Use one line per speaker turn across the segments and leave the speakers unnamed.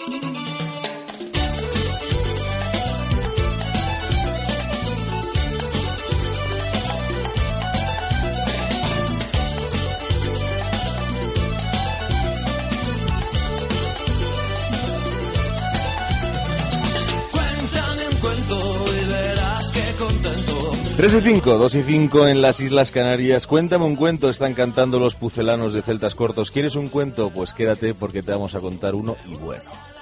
Cuéntame un cuento y verás qué contento.
3:05, 2:05 en las Islas Canarias. Cuéntame un cuento, están cantando los pucelanos de Celtas Cortos. ¿Quieres un cuento? Pues quédate porque te vamos a contar uno y bueno.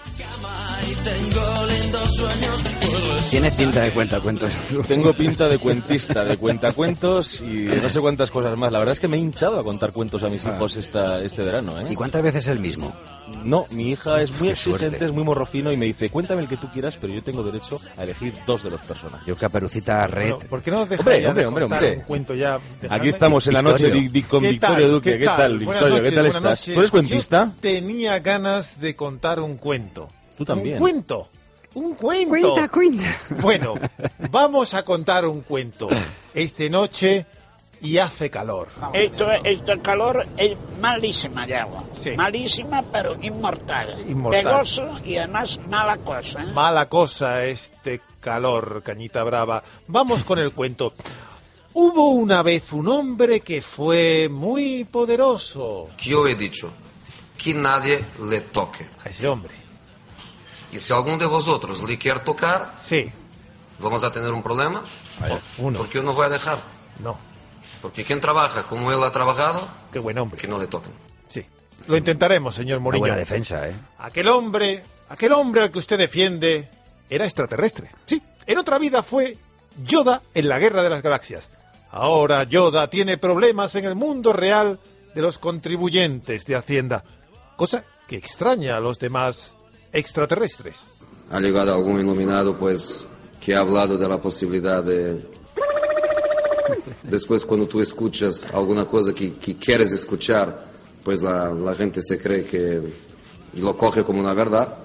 Tienes pinta de cuentacuentos.
Tengo pinta de cuentista, de cuentacuentos y de no sé cuántas cosas más. La verdad es que me he hinchado a contar cuentos a mis hijos este verano, ¿eh?
¿Y cuántas veces el mismo?
No, mi hija es muy
Qué
exigente,
suerte.
es muy morrofino y me dice, cuéntame el que tú quieras, pero yo tengo derecho a elegir 2 de los personajes.
Yo Caperucita Red.
Bueno, ¿por qué no os dejáis
Hombre.
un cuento ya?
Aquí estamos en la noche con
¿Qué
Victorio
tal?
Duque. ¿Qué tal,
Buenas
Victorio? ¿Qué
noches,
tal
buenas
estás?
noches.
¿Tú eres cuentista?
Yo tenía ganas de contar un cuento.
Tú también.
Un cuento.
Cuenta.
Bueno, vamos a contar un cuento. Esta noche y hace calor.
Esta calor es malísima de agua.
Sí.
Malísima, pero inmortal.
Inmortal.
Pegoso y además mala cosa. ¿eh?
Mala cosa este calor, Cañita Brava. Vamos con el cuento. Hubo una vez un hombre que fue muy poderoso.
Yo he dicho que nadie le toque.
A ese hombre.
Y si alguno de vosotros le quiere tocar,
Sí.
vamos a tener un problema.
Uno.
Porque yo no voy a dejar.
No.
Porque quien trabaja como él ha trabajado,
Qué buen hombre.
que no le toquen.
Sí. Lo intentaremos, señor
Una
Mourinho.
buena defensa, ¿eh?
Aquel hombre al que usted defiende era extraterrestre. Sí, en otra vida fue Yoda en la Guerra de las Galaxias. Ahora Yoda tiene problemas en el mundo real de los contribuyentes de Hacienda, cosa que extraña a los demás extraterrestres.
Ha llegado algún iluminado, pues, que ha hablado de la posibilidad de... Después, cuando tú escuchas alguna cosa que quieres escuchar, pues la gente se cree que lo coge como una verdad.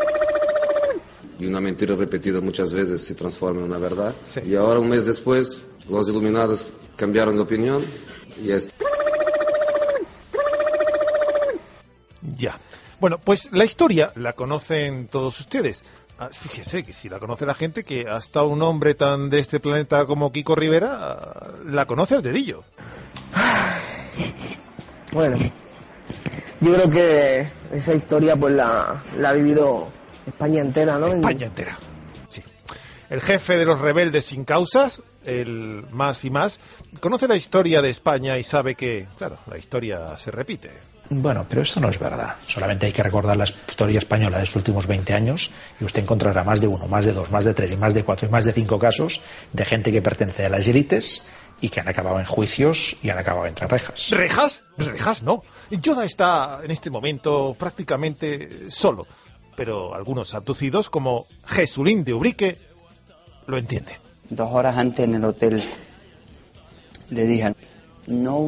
Y una mentira repetida muchas veces se transforma en una verdad.
Sí.
Y ahora, un mes después, los iluminados cambiaron de opinión y es...
Ya. Bueno, pues la historia la conocen todos ustedes. Fíjese que si la conoce la gente, que hasta un hombre tan de este planeta como Kiko Rivera la conoce al dedillo.
Bueno, yo creo que esa historia pues la ha vivido España entera, ¿no?
España entera. Sí. El jefe de los rebeldes sin causas, el Más y Más, conoce la historia de España y sabe que, claro, la historia se repite.
Bueno, pero eso no es verdad. Solamente hay que recordar la historia española de los últimos 20 años y usted encontrará más de 1, más de 2, más de 3 y más de 4 y más de 5 casos de gente que pertenece a las élites y que han acabado en juicios y han acabado entre rejas.
¿Rejas? Rejas no. Yoda está en este momento prácticamente solo, pero algunos abducidos como Jesulín de Ubrique lo entienden.
2 horas antes en el hotel le dije no.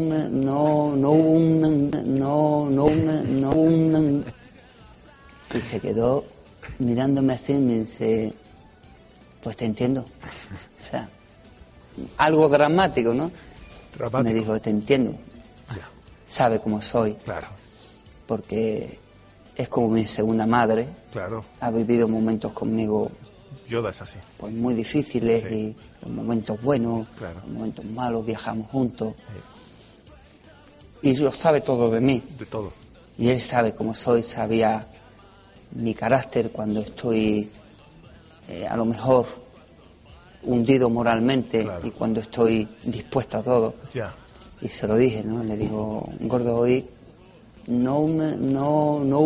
Y se quedó mirándome así y me dice, pues te entiendo. O sea, algo dramático, ¿no?
Dramático.
Me dijo, te entiendo.
Ya.
Sabe cómo soy.
Claro,
Porque es como mi segunda madre.
claro.
Ha vivido momentos conmigo
Yoda es así.
pues muy difíciles
Sí.
y los momentos buenos,
Claro.
los momentos malos, viajamos juntos. Y lo sabe todo de mí.
De todo.
Y él sabe cómo soy, sabía mi carácter cuando estoy a lo mejor hundido moralmente,
Claro.
y cuando estoy dispuesto a todo.
Ya.
Y se lo dije, ¿no? Le digo, gordo, hoy no hubo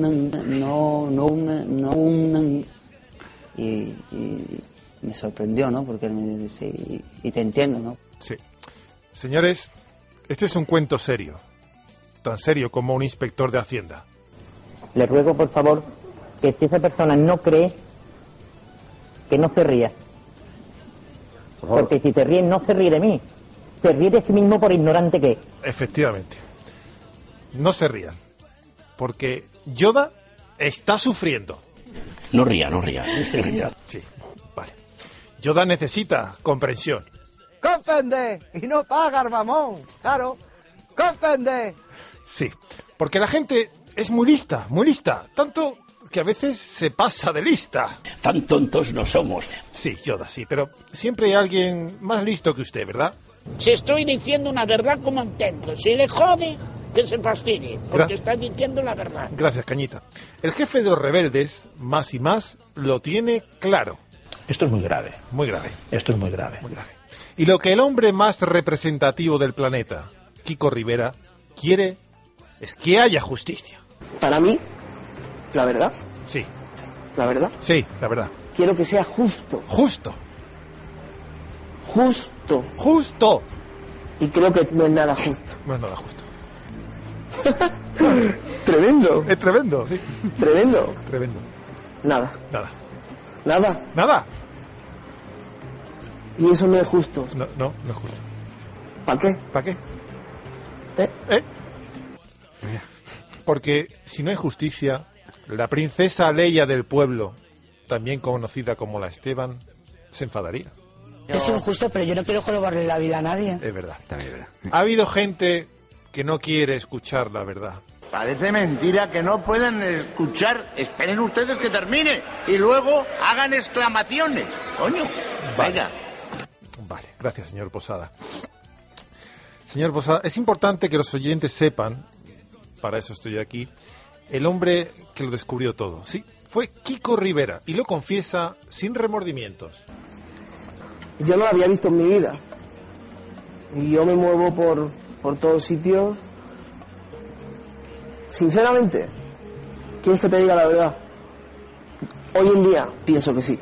un... Y me sorprendió, ¿no? Porque él me dice, y te entiendo, ¿no?
Sí. Señores, este es un cuento serio. Tan serio como un inspector de Hacienda.
Le ruego, por favor, que si esa persona no cree, que no se ría. Porque si se ríe, no se ríe de mí. Se ríe de sí mismo por ignorante que es.
Efectivamente. No se rían. Porque Yoda está sufriendo.
No ría.
Sí, vale. Yoda necesita comprensión.
¡Comprende! Y no pagar, mamón. Claro. ¡Comprende!
Sí, porque la gente es muy lista, muy lista. Tanto que a veces se pasa de lista.
Tan tontos no somos.
Sí, Yoda, sí, pero siempre hay alguien más listo que usted, ¿verdad?
Si estoy diciendo una verdad como un templo, si le jode, que se fastidie, porque está diciendo la verdad.
Gracias, Cañita. El jefe de los rebeldes, Más y Más, lo tiene claro.
Esto es muy grave.
Muy grave.
Esto es muy grave.
Muy grave. Y lo que el hombre más representativo del planeta, Kiko Rivera, quiere es que haya justicia.
Para mí, la verdad.
Sí.
La verdad.
Sí, la verdad.
Quiero que sea justo.
Justo.
Justo.
Justo.
Y creo que no es nada justo.
No es nada justo.
Tremendo.
Es tremendo, sí.
Tremendo.
Tremendo.
Nada.
Nada.
Nada.
Nada.
Y eso no es justo.
No es justo.
¿Para qué?
¿Para qué? Porque si no hay justicia, la princesa Leia del pueblo, también conocida como la Esteban, se enfadaría.
Es injusto, pero yo no quiero jorobarle la vida a nadie.
Es verdad.
También es verdad.
Ha habido gente que no quiere escuchar la verdad.
Parece mentira que no puedan escuchar. Esperen ustedes que termine y luego hagan exclamaciones. Coño, vaya.
Vale, gracias, señor Posada. Señor Posada, es importante que los oyentes sepan, para eso estoy aquí, el hombre que lo descubrió todo. Sí, fue Kiko Rivera y lo confiesa sin remordimientos.
Yo no la había visto en mi vida. Y yo me muevo por todos sitios. Sinceramente, ¿quieres que te diga la verdad? Hoy en día pienso que sí.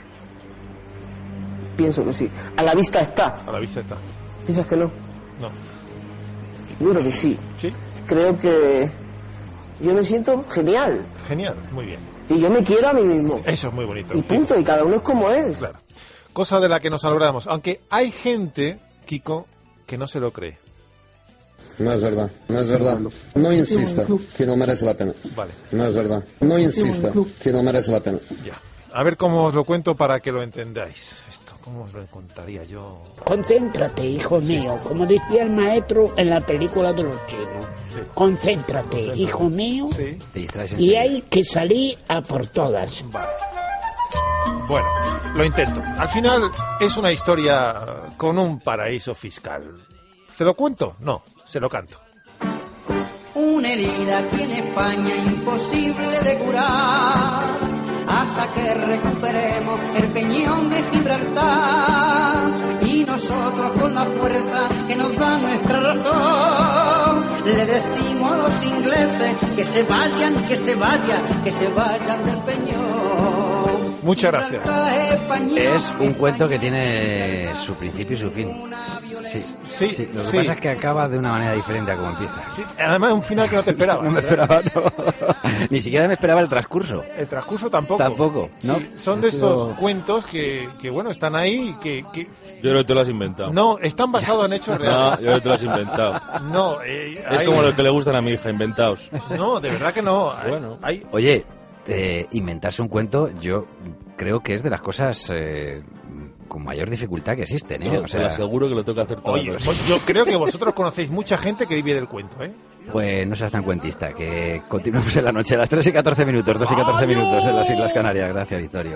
Pienso que sí. A la vista está.
A la vista está.
¿Piensas que no?
No.
Yo creo que sí.
¿Sí?
Creo que yo me siento genial.
Genial, muy bien.
Y yo me quiero a mí mismo.
Eso es muy bonito.
Y punto, y cada uno es como es.
Claro. Cosa de la que nos alegramos. Aunque hay gente, Kiko, que no se lo cree.
No es verdad, no es verdad. No insista, que no merece la pena.
Vale.
No es verdad. No insista, que no merece la pena.
Ya. A ver cómo os lo cuento para que lo entendáis. Esto, ¿cómo os lo contaría yo?
Concéntrate, hijo mío, como decía el maestro en la película de los chinos.
Sí.
Concéntrate, hijo mío,
Sí.
y hay que salir a por todas.
Vale. Bueno, lo intento. Al final es una historia con un paraíso fiscal. ¿Se lo cuento? No, se lo canto.
Una herida aquí en España imposible de curar hasta que recuperemos el peñón de Gibraltar y nosotros con la fuerza que nos da nuestra razón le decimos a los ingleses que se vayan, que se vayan, que se vayan del peñón.
Muchas gracias.
Es un cuento que tiene su principio y su fin. Sí. Lo que pasa es que acaba de una manera diferente a como empieza.
Sí, además un final que no te esperaba.
No me esperaba, no. Ni siquiera me esperaba el transcurso.
El transcurso tampoco.
Tampoco, ¿no?
Sí, son de estos cuentos que bueno, están ahí que...
Yo creo que te lo has inventado.
No, están basados en hechos reales.
No, yo creo que te lo has inventado.
No,
es como los que le gustan a mi hija, inventados.
No, de verdad que no.
Bueno.
Oye, inventarse un cuento, yo creo que es de las cosas con mayor dificultad que existen, ¿eh?
Yo te lo aseguro que lo tengo que hacer todo.
Oye, yo creo que vosotros conocéis mucha gente que vive del cuento, ¿eh?
Pues no seas tan cuentista, que continuamos en la noche a las 3 y 14 minutos, 2 y 14 minutos en las Islas Canarias. Gracias, Vittorio.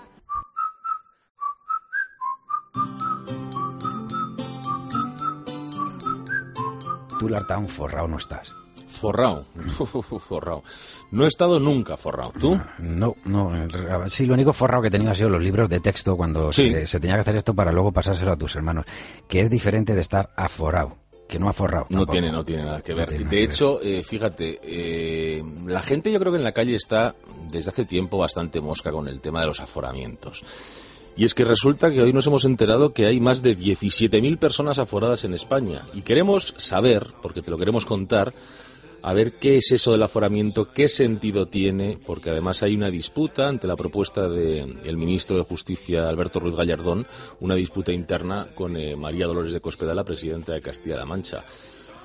Tú, Lartán, forrado no estás.
Forrado. Forrado. No he estado nunca forrado. ¿Tú?
No. Sí, lo único forrado que he tenido ha sido los libros de texto cuando se tenía que hacer esto para luego pasárselo a tus hermanos. Que es diferente de estar aforrado, que no aforrado.
No tiene nada que ver. De hecho, fíjate, la gente yo creo que en la calle está desde hace tiempo bastante mosca con el tema de los aforamientos. Y es que resulta que hoy nos hemos enterado que hay más de 17.000 personas aforadas en España. Y queremos saber, porque te lo queremos contar, a ver qué es eso del aforamiento, qué sentido tiene, porque además hay una disputa ante la propuesta del ministro de Justicia, Alberto Ruiz Gallardón, una disputa interna con María Dolores de Cospedal, la presidenta de Castilla-La Mancha.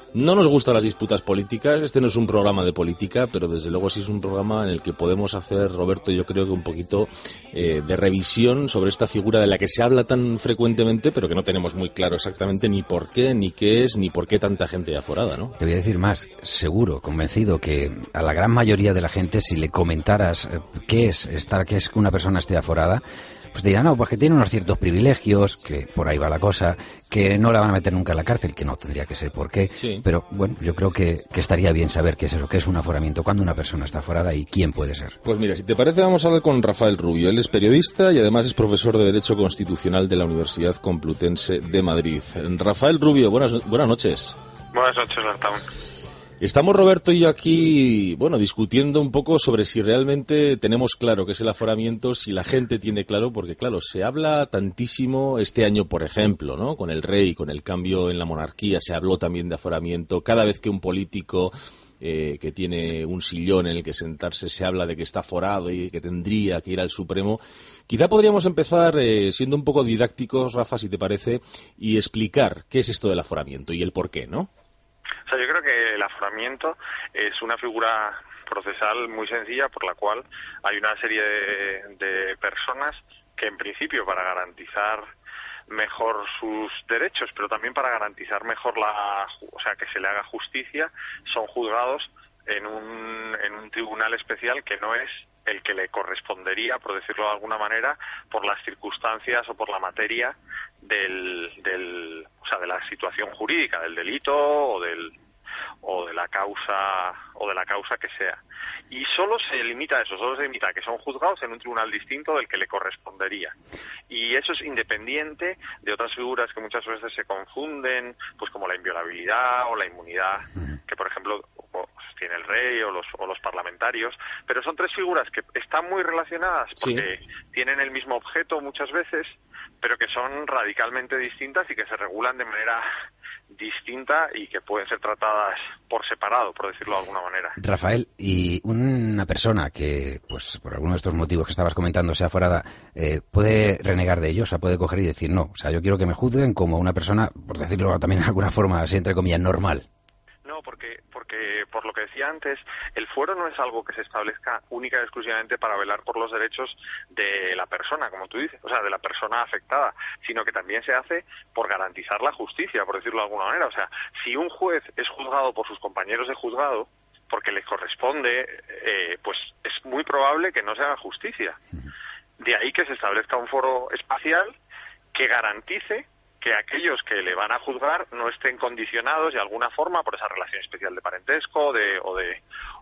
No nos gustan las disputas políticas, este no es un programa de política, pero desde luego sí es un programa en el que podemos hacer, Roberto, yo creo que un poquito de revisión sobre esta figura de la que se habla tan frecuentemente, pero que no tenemos muy claro exactamente ni por qué, ni qué es, ni por qué tanta gente hay aforada, ¿no?
Te voy a decir más, seguro, convencido, que a la gran mayoría de la gente, si le comentaras qué es que una persona esté aforada, pues te dirán, no, pues que tiene unos ciertos privilegios, que por ahí va la cosa, que no la van a meter nunca en la cárcel, que no tendría que ser por qué, sí. Pero bueno, yo creo que estaría bien saber qué es eso, qué es un aforamiento, cuándo una persona está aforada y quién puede ser.
Pues mira, si te parece vamos a hablar con Rafael Rubio, él es periodista y además es profesor de Derecho Constitucional de la Universidad Complutense de Madrid. Rafael Rubio, buenas noches.
Buenas noches, Artán.
Estamos Roberto y yo aquí, discutiendo un poco sobre si realmente tenemos claro qué es el aforamiento, si la gente tiene claro, porque claro, se habla tantísimo este año, por ejemplo, ¿no? Con el rey, con el cambio en la monarquía, se habló también de aforamiento. Cada vez que un político que tiene un sillón en el que sentarse se habla de que está aforado y que tendría que ir al Supremo. Quizá podríamos empezar siendo un poco didácticos, Rafa, si te parece, y explicar qué es esto del aforamiento y el por qué, ¿no?
O sea, yo creo que el aforamiento es una figura procesal muy sencilla por la cual hay una serie de personas que en principio para garantizar mejor sus derechos, pero también para garantizar mejor que se le haga justicia, son juzgados en un tribunal especial que no es el que le correspondería, por decirlo de alguna manera, por las circunstancias o por la materia de la situación jurídica, del delito o de la causa que sea. Y solo se limita a eso, solo se limita a que son juzgados en un tribunal distinto del que le correspondería. Y eso es independiente de otras figuras que muchas veces se confunden, pues como la inviolabilidad o la inmunidad, que por ejemplo tiene el rey o los parlamentarios, pero son tres figuras que están muy relacionadas porque tienen el mismo objeto muchas veces, pero que son radicalmente distintas y que se regulan de manera distinta y que pueden ser tratadas por separado, por decirlo de alguna manera.
Rafael, y una persona que, pues por alguno de estos motivos que estabas comentando, sea aforada, puede renegar de ello, o sea, puede coger y decir no, o sea, yo quiero que me juzguen como una persona, por decirlo también de alguna forma, así entre comillas, normal.
No, porque por lo que decía antes, el fuero no es algo que se establezca única y exclusivamente para velar por los derechos de la persona, como tú dices, o sea, de la persona afectada, sino que también se hace por garantizar la justicia, por decirlo de alguna manera. O sea, si un juez es juzgado por sus compañeros de juzgado, porque les corresponde, pues es muy probable que no se haga justicia. De ahí que se establezca un foro espacial que garantice que aquellos que le van a juzgar no estén condicionados de alguna forma por esa relación especial de parentesco o de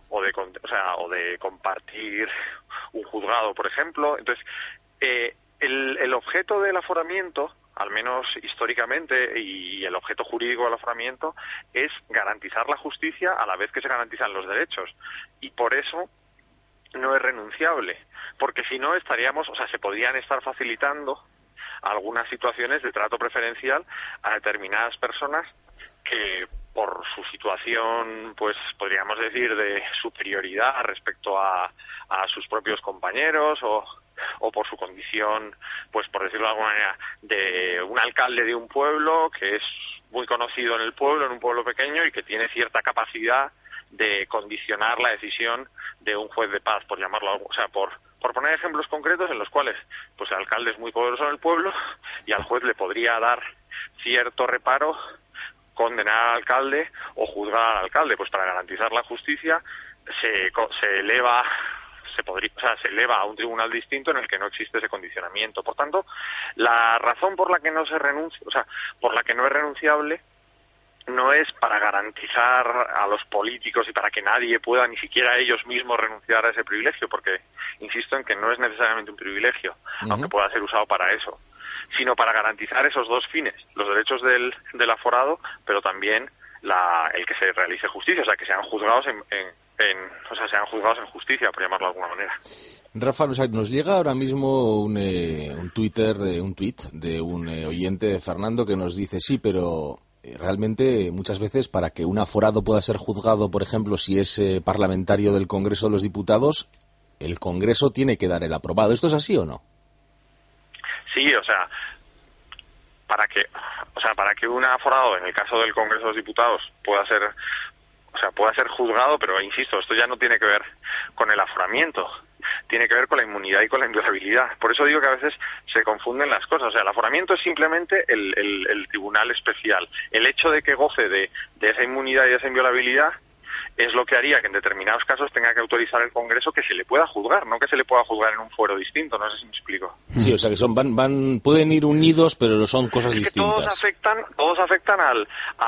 compartir un juzgado, por ejemplo. Entonces, el objeto del aforamiento, al menos históricamente, y el objeto jurídico del aforamiento es garantizar la justicia a la vez que se garantizan los derechos. Y por eso no es renunciable, porque si no se podrían estar facilitando algunas situaciones de trato preferencial a determinadas personas que por su situación, pues podríamos decir, de superioridad respecto a sus propios compañeros o por su condición, pues por decirlo de alguna manera, de un alcalde de un pueblo que es muy conocido en el pueblo, en un pueblo pequeño, y que tiene cierta capacidad de condicionar la decisión de un juez de paz, por llamarlo algo, o sea, por poner ejemplos concretos en los cuales pues el alcalde es muy poderoso en el pueblo y al juez le podría dar cierto reparo condenar al alcalde o juzgar al alcalde. Pues para garantizar la justicia se eleva a un tribunal distinto en el que no existe ese condicionamiento. Por tanto, la razón por la que no se renuncia, por la que no es renunciable, no es para garantizar a los políticos y para que nadie pueda, ni siquiera ellos mismos, renunciar a ese privilegio, porque insisto en que no es necesariamente un privilegio, aunque pueda ser usado para eso, sino para garantizar esos dos fines, los derechos del aforado, pero también el que se realice justicia, o sea, que sean juzgados sean juzgados en justicia, por llamarlo de alguna manera.
Rafa, nos llega ahora mismo un tuit de un oyente de Fernando que nos dice, sí, pero realmente muchas veces para que un aforado pueda ser juzgado, por ejemplo, si es parlamentario del Congreso de los Diputados, el Congreso tiene que dar el aprobado. ¿Esto es así o no?
Sí, o sea, para que un aforado, en el caso del Congreso de los Diputados, pueda ser juzgado, pero insisto, esto ya no tiene que ver con el aforamiento, tiene que ver con la inmunidad y con la inviolabilidad. Por eso digo que a veces se confunden las cosas. O sea, el aforamiento es simplemente el tribunal especial. El hecho de que goce de esa inmunidad y de esa inviolabilidad es lo que haría que en determinados casos tenga que autorizar el Congreso que se le pueda juzgar, no que se le puda juzgar en un fuero distinto. No sé si me explico.
Sí, o sea, que pueden ir unidos, pero son cosas distintas.
Todos afectan a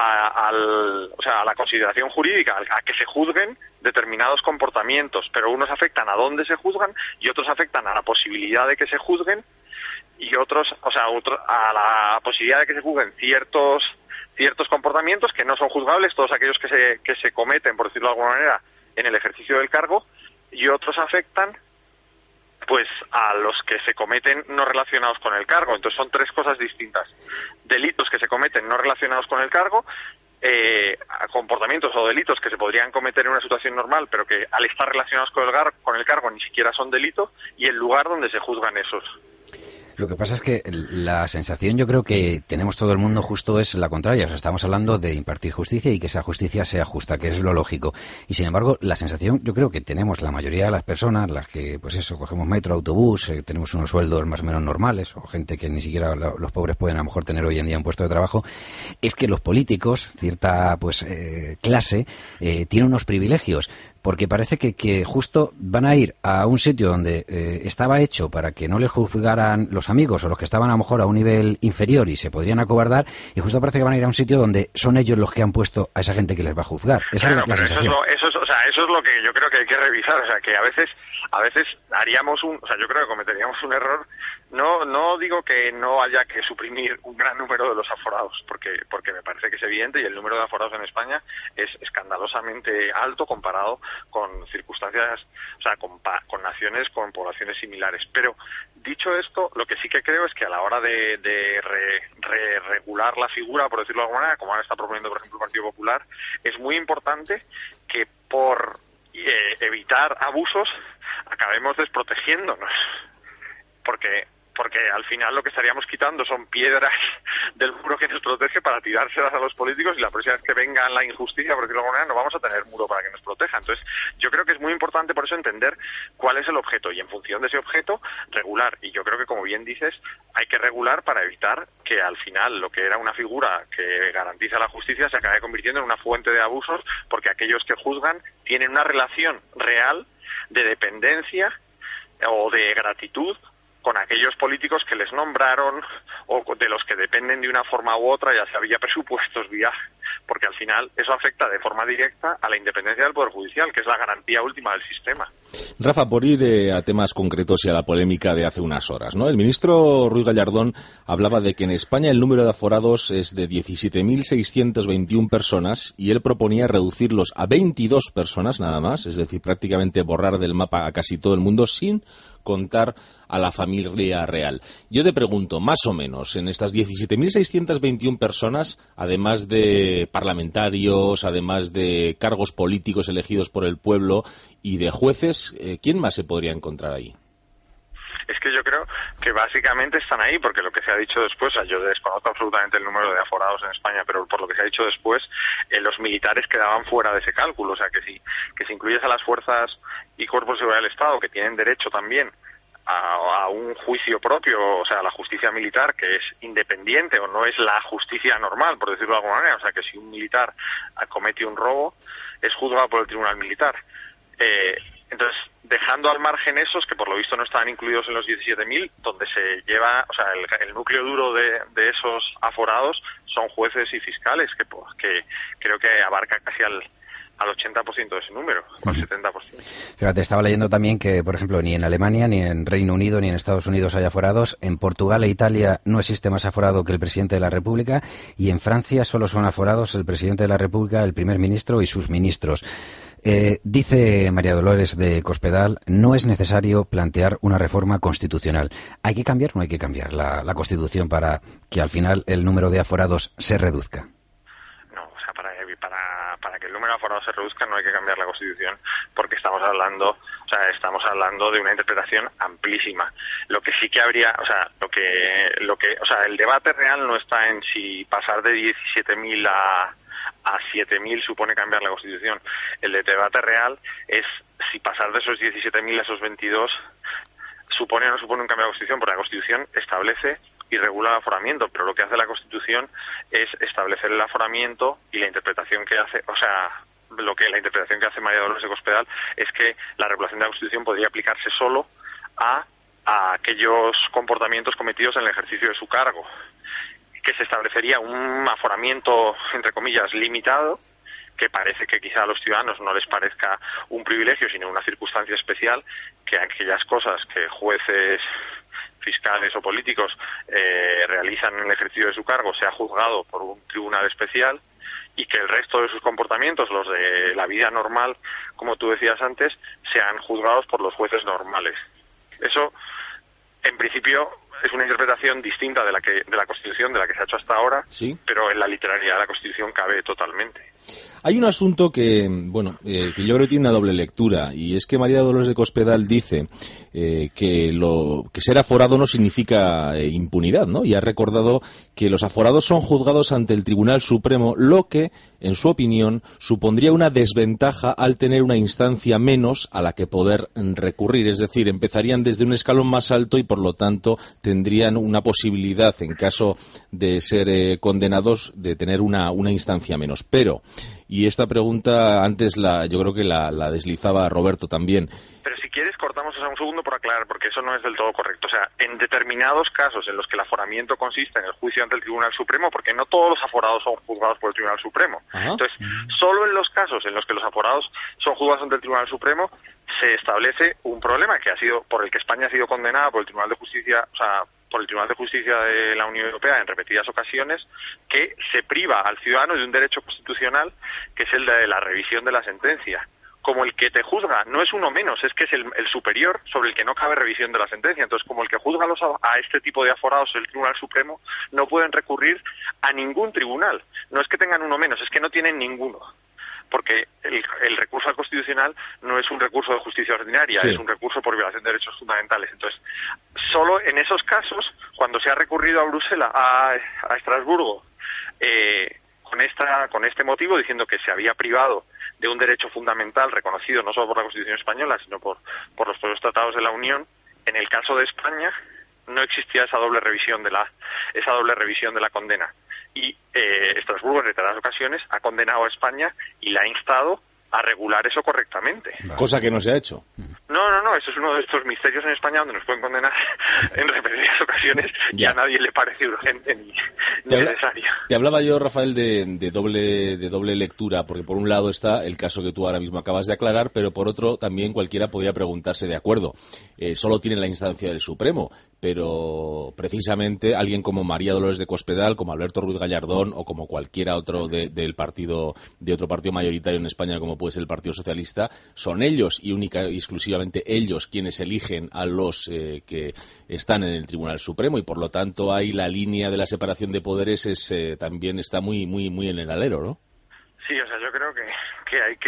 la consideración jurídica, a que se juzguen determinados comportamientos, pero unos afectan a dónde se juzgan y otros afectan a la posibilidad de que se juzguen y otros, a la posibilidad de que se juzguen ciertos comportamientos que no son juzgables, todos aquellos que se cometen, por decirlo de alguna manera, en el ejercicio del cargo, y otros afectan pues a los que se cometen no relacionados con el cargo. Entonces son tres cosas distintas: delitos que se cometen no relacionados con el cargo, comportamientos o delitos que se podrían cometer en una situación normal pero que al estar relacionados con el cargo ni siquiera son delito, y el lugar donde se juzgan esos.
Lo que pasa es que la sensación, yo creo que tenemos todo el mundo, justo es la contraria. O sea, estamos hablando de impartir justicia y que esa justicia sea justa, que es lo lógico. Y sin embargo, la sensación, yo creo que tenemos la mayoría de las personas, las que, pues eso, cogemos metro, autobús, tenemos unos sueldos más o menos normales, o gente que ni siquiera los pobres pueden a lo mejor tener hoy en día un puesto de trabajo, es que los políticos, cierta clase, tienen unos privilegios. Porque parece que justo van a ir a un sitio donde estaba hecho para que no les juzgaran los amigos o los que estaban a lo mejor a un nivel inferior y se podrían acobardar, y justo parece que van a ir a un sitio donde son ellos los que han puesto a esa gente que les va a juzgar. Esa es la sensación.
Eso es lo que yo creo que hay que revisar. O sea, que a veces haríamos yo creo que cometeríamos un error. No digo que no haya que suprimir un gran número de los aforados, porque me parece que es evidente, y el número de aforados en España es escandalosamente alto comparado con circunstancias, con naciones con poblaciones similares. Pero dicho esto, lo que sí que creo es que a la hora de regular la figura, por decirlo de alguna manera, como ahora está proponiendo, por ejemplo, el Partido Popular, es muy importante que por evitar abusos acabemos desprotegiéndonos, porque al final lo que estaríamos quitando son piedras del muro que nos protege para tirárselas a los políticos, y la próxima vez que venga la injusticia, por decirlo de alguna manera, no vamos a tener muro para que nos proteja. Entonces, yo creo que es muy importante por eso entender cuál es el objeto, y en función de ese objeto, regular. Y yo creo que, como bien dices, hay que regular para evitar que al final lo que era una figura que garantiza la justicia se acabe convirtiendo en una fuente de abusos, porque aquellos que juzgan tienen una relación real de dependencia o de gratitud con aquellos políticos que les nombraron o de los que dependen de una forma u otra, ya sea vía presupuestos, porque al final eso afecta de forma directa a la independencia del Poder Judicial, que es la garantía última del sistema.
Rafa, por ir a temas concretos y a la polémica de hace unas horas, ¿no? El ministro Ruiz Gallardón hablaba de que en España el número de aforados es de 17.621 personas, y él proponía reducirlos a 22 personas nada más, es decir, prácticamente borrar del mapa a casi todo el mundo sin contar a la familia real. Yo te pregunto, más o menos, en estas 17.621 personas, además de parlamentarios, además de cargos políticos elegidos por el pueblo y de jueces, ¿quién más se podría encontrar ahí?
Es que yo creo que básicamente están ahí, porque lo que se ha dicho después, yo desconozco absolutamente el número de aforados en España, pero por lo que se ha dicho después, los militares quedaban fuera de ese cálculo. O sea, que si incluyes a las fuerzas y cuerpos de seguridad del Estado, que tienen derecho también a un juicio propio, o sea, la justicia militar, que es independiente o no es la justicia normal, por decirlo de alguna manera. O sea, que si un militar comete un robo, es juzgado por el tribunal militar. Entonces, dejando al margen esos que por lo visto no estaban incluidos en los 17.000, donde se lleva, o sea, el núcleo duro de esos aforados son jueces y fiscales, que creo que abarca casi al 80% de ese número, o al 70%.
Fíjate, estaba leyendo también que, por ejemplo, ni en Alemania, ni en Reino Unido, ni en Estados Unidos hay aforados. En Portugal e Italia no existe más aforado que el presidente de la República, y en Francia solo son aforados el presidente de la República, el primer ministro y sus ministros. Dice María Dolores de Cospedal, no es necesario plantear una reforma constitucional. ¿Hay que cambiar o no hay que cambiar la Constitución para que al final el número de aforados se reduzca?
No, o sea, para que el número de aforados se reduzca no hay que cambiar la Constitución, porque estamos hablando, O sea, estamos hablando de una interpretación amplísima. Lo que sí que habría, o sea, el debate real no está en si pasar de 17.000 a 7.000 supone cambiar la Constitución. El debate real es si pasar de esos 17.000 a esos 22 supone o no supone un cambio de la Constitución, porque la Constitución establece y regula el aforamiento, pero lo que hace la Constitución es establecer el aforamiento, y la interpretación que hace, la interpretación que hace María Dolores de Cospedal es que la regulación de la Constitución podría aplicarse solo a aquellos comportamientos cometidos en el ejercicio de su cargo, que se establecería un aforamiento, entre comillas, limitado, que parece que quizá a los ciudadanos no les parezca un privilegio, sino una circunstancia especial, que aquellas cosas que jueces, fiscales o políticos realizan en el ejercicio de su cargo sea juzgado por un tribunal especial, y que el resto de sus comportamientos, los de la vida normal, como tú decías antes, sean juzgados por los jueces normales. Eso, en principio, es una interpretación distinta de la Constitución, de la que se ha hecho hasta ahora,
¿sí? Pero
en la literalidad de la Constitución cabe totalmente.
Hay un asunto que yo creo que tiene una doble lectura, y es que María Dolores de Cospedal dice que ser aforado no significa impunidad, ¿no? Y ha recordado que los aforados son juzgados ante el Tribunal Supremo, lo que, en su opinión, supondría una desventaja al tener una instancia menos a la que poder recurrir. Es decir, empezarían desde un escalón más alto y, por lo tanto, tendrían una posibilidad, en caso de ser condenados, de tener una instancia menos. Pero, y esta pregunta antes yo creo que la deslizaba Roberto también.
Pero si quieres cortamos un segundo por aclarar, porque eso no es del todo correcto. O sea, en determinados casos en los que el aforamiento consiste en el juicio ante el Tribunal Supremo, porque no todos los aforados son juzgados por el Tribunal Supremo. Ajá. Entonces, solo en los casos en los que los aforados son juzgados ante el Tribunal Supremo se establece un problema por el que España ha sido condenada por el Tribunal de Justicia, por el Tribunal de Justicia de la Unión Europea en repetidas ocasiones, que se priva al ciudadano de un derecho constitucional, que es el de la revisión de la sentencia. Como el que te juzga no es uno menos, es que es el superior sobre el que no cabe revisión de la sentencia. Entonces, como el que juzga a este tipo de aforados, el Tribunal Supremo, no pueden recurrir a ningún tribunal. No es que tengan uno menos, es que no tienen ninguno. Porque el recurso al Constitucional no es un recurso de justicia ordinaria, sí, es un recurso por violación de derechos fundamentales. Entonces, solo en esos casos, cuando se ha recurrido a Bruselas, a Estrasburgo, con este motivo, diciendo que se había privado de un derecho fundamental reconocido no solo por la Constitución española, sino por los propios tratados de la Unión, en el caso de España no existía esa doble revisión de la condena. Y Estrasburgo en reiteradas ocasiones ha condenado a España y la ha instado a regular eso correctamente.
Cosa que no se ha hecho.
No, eso es uno de estos misterios en España donde nos pueden condenar en repetidas ocasiones y a nadie le parece urgente ni necesario.
Te hablaba yo, Rafael, de doble lectura, porque por un lado está el caso que tú ahora mismo acabas de aclarar, pero por otro también cualquiera podría preguntarse, de acuerdo, solo tiene la instancia del Supremo, pero precisamente alguien como María Dolores de Cospedal, como Alberto Ruiz Gallardón o como cualquiera otro de otro partido mayoritario en España, como puede ser el Partido Socialista, son ellos y exclusivamente ellos quienes eligen a los que están en el Tribunal Supremo, y por lo tanto ahí la línea de la separación de poderes también está muy en el alero, ¿no?
Sí, o sea, yo creo que hay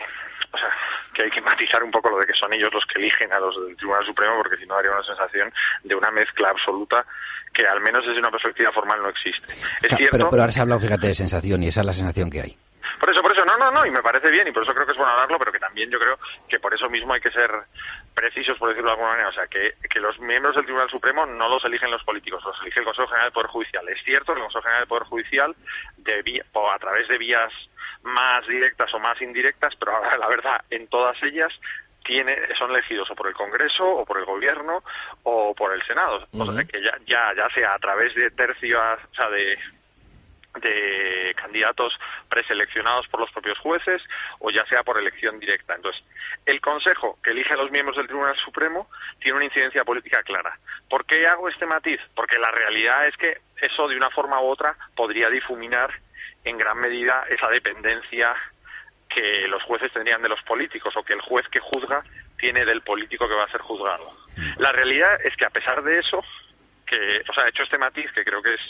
que matizar un poco lo de que son ellos los que eligen a los del Tribunal Supremo, porque si no daría una sensación de una mezcla absoluta que al menos desde una perspectiva formal no existe. Es cierto,
pero ahora se ha hablado, fíjate, de sensación, y esa es la sensación que hay.
Por eso, no, y me parece bien, y por eso creo que es bueno hablarlo, pero que también yo creo que por eso mismo hay que ser precisos, por decirlo de alguna manera. O sea, que los miembros del Tribunal Supremo no los eligen los políticos, los elige el Consejo General del Poder Judicial. Es cierto que el Consejo General del Poder Judicial, a través de vías más directas o más indirectas, pero ahora la verdad, en todas ellas son elegidos o por el Congreso o por el Gobierno o por el Senado. O sea, que ya sea a través de tercios, o sea, de candidatos preseleccionados por los propios jueces o ya sea por elección directa. Entonces, el Consejo que elige a los miembros del Tribunal Supremo tiene una incidencia política clara. ¿Por qué hago este matiz? Porque la realidad es que eso de una forma u otra podría difuminar en gran medida esa dependencia que los jueces tendrían de los políticos, o que el juez que juzga tiene del político que va a ser juzgado. La realidad es que a pesar de eso, he hecho este matiz que creo que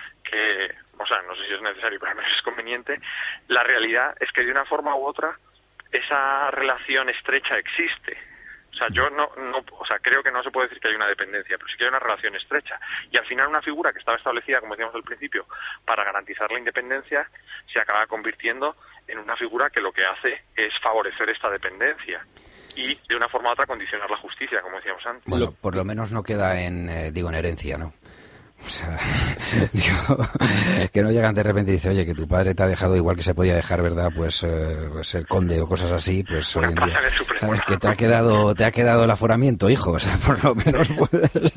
no sé si es necesario, pero al menos es conveniente, la realidad es que de una forma u otra esa relación estrecha existe. O sea, yo creo que no se puede decir que hay una dependencia, pero sí que hay una relación estrecha. Y al final una figura que estaba establecida, como decíamos al principio, para garantizar la independencia, se acaba convirtiendo en una figura que lo que hace es favorecer esta dependencia y de una forma u otra condicionar la justicia, como decíamos antes.
Bueno, por lo menos no queda en herencia, ¿no? O sea, digo, que no llegan de repente y dicen, oye, que tu padre te ha dejado igual que se podía dejar, ¿verdad? Pues ser conde o cosas así, pues hoy en día, ¿sabes? Que te ha quedado el aforamiento, hijo, o sea, por lo menos puedes...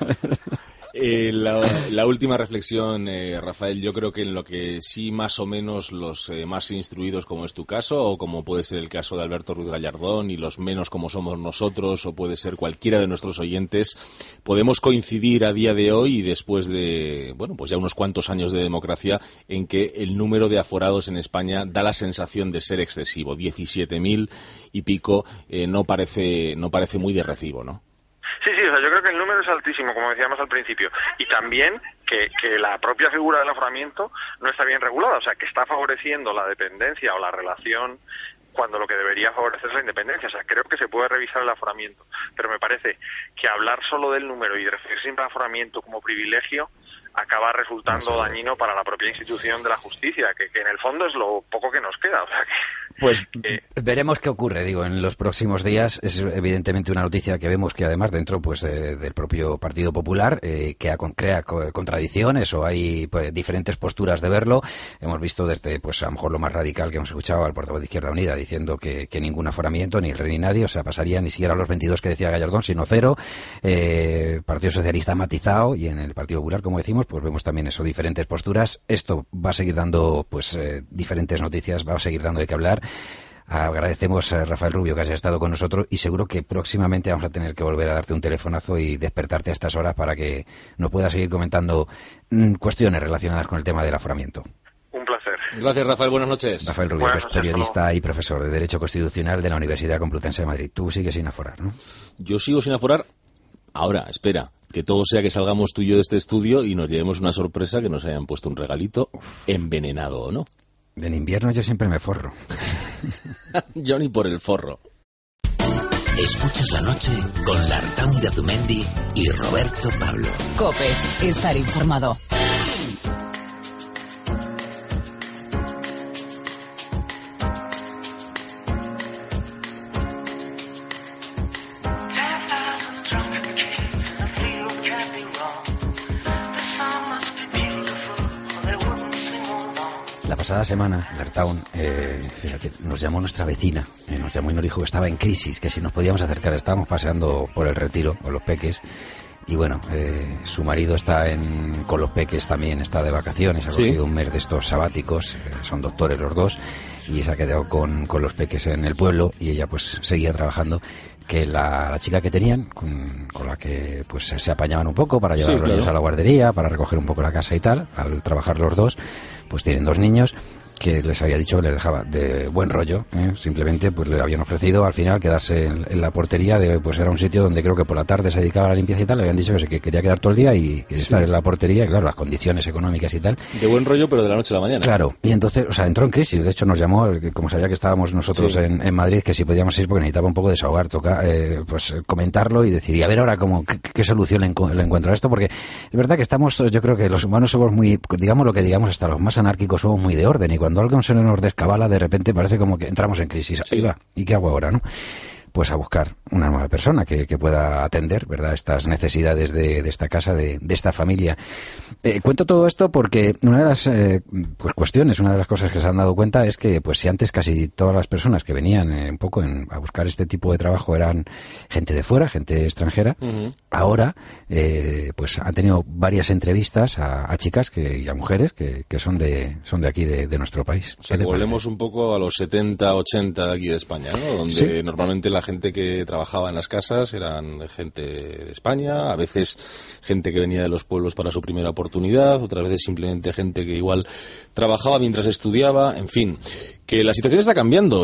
La última reflexión, Rafael, yo creo que en lo que sí más o menos los más instruidos, como es tu caso, o como puede ser el caso de Alberto Ruiz Gallardón, y los menos como somos nosotros, o puede ser cualquiera de nuestros oyentes, podemos coincidir a día de hoy y después de, bueno, pues ya unos cuantos años de democracia, en que el número de aforados en España da la sensación de ser excesivo. 17.000 y pico no parece muy de recibo, ¿no?
Sí, o sea, yo creo que el número es altísimo, como decíamos al principio, y también que la propia figura del aforamiento no está bien regulada, o sea, que está favoreciendo la dependencia o la relación cuando lo que debería favorecer es la independencia. O sea, creo que se puede revisar el aforamiento, pero me parece que hablar solo del número y referirse siempre al aforamiento como privilegio acaba resultando dañino para la propia institución de la justicia, que en el fondo es lo poco que nos queda. O sea,
pues veremos qué ocurre, digo, en los próximos días. Es evidentemente una noticia que vemos que además dentro pues del propio Partido Popular crea contradicciones, o hay pues, diferentes posturas de verlo. Hemos visto desde pues a lo mejor lo más radical que hemos escuchado al portavoz de Izquierda Unida diciendo que ningún aforamiento, ni el rey ni nadie, o sea, pasaría ni siquiera a los 22 que decía Gallardón, sino 0. Partido Socialista matizado, y en el Partido Popular, como decimos, pues vemos también eso, diferentes posturas. Esto va a seguir dando pues diferentes noticias, va a seguir dando de qué hablar. Agradecemos a Rafael Rubio que haya estado con nosotros, y seguro que próximamente vamos a tener que volver a darte un telefonazo y despertarte a estas horas para que nos puedas seguir comentando cuestiones relacionadas con el tema del aforamiento.
Un placer.
Gracias, Rafael. Buenas noches.
Rafael Rubio, es periodista y profesor de Derecho Constitucional de la Universidad Complutense de Madrid. Tú sigues sin aforar, ¿no?
Yo sigo sin aforar. Ahora, espera, que todo sea que salgamos tú y yo de este estudio y nos llevemos una sorpresa, que nos hayan puesto un regalito envenenado, ¿no?
En invierno yo siempre me forro.
Yo ni por el forro.
Escuchas la noche con Lartaun de Azumendi y Roberto Pablo.
COPE, estar informado.
La pasada semana, Lartaun, fíjate, nos llamó nuestra vecina, nos llamó y nos dijo que estaba en crisis, que si nos podíamos acercar. Estábamos paseando por el Retiro con los peques, y bueno, su marido está con los peques también, está de vacaciones, ha cogido un mes de estos sabáticos, son doctores los dos, y se ha quedado con los peques en el pueblo, y ella pues seguía trabajando. Que la chica que tenían, con la que pues se apañaban un poco para llevar a los niños a la guardería, para recoger un poco la casa y tal, al trabajar los dos, pues tienen 2 niños, que les había dicho que les dejaba de buen rollo, simplemente pues le habían ofrecido al final quedarse en la portería, pues era un sitio donde creo que por la tarde se dedicaba a la limpieza y tal, le habían dicho que quería quedar todo el día y estar en la portería, y claro, las condiciones económicas y tal.
De buen rollo, pero de la noche a la mañana.
Claro, y entonces, o sea, entró en crisis, de hecho nos llamó, como sabía que estábamos nosotros en Madrid, que si podíamos ir porque necesitaba un poco desahogar, pues comentarlo y decir, y a ver ahora qué solución le encuentro a esto, porque es verdad que estamos, yo creo que los humanos somos muy, digamos lo que digamos, hasta los más anárquicos somos muy de orden, y cuando algo se nos descabala, de repente parece como que entramos en crisis. Ahí va, ¿y qué hago ahora, no? Pues a buscar una nueva persona que pueda atender, ¿verdad?, estas necesidades de esta casa, de esta familia. Cuento todo esto porque una de las pues cuestiones, una de las cosas que se han dado cuenta es que pues si antes casi todas las personas que venían un poco a buscar este tipo de trabajo eran gente de fuera, gente extranjera, ahora pues han tenido varias entrevistas a chicas y a mujeres que son de aquí, de nuestro país.
O sea, que volvemos un poco a los 70, 80 de aquí de España, ¿no? Donde normalmente la gente que trabajaba en las casas eran gente de España, a veces gente que venía de los pueblos para su primera oportunidad, otras veces simplemente gente que igual trabajaba mientras estudiaba, en fin, que la situación está cambiando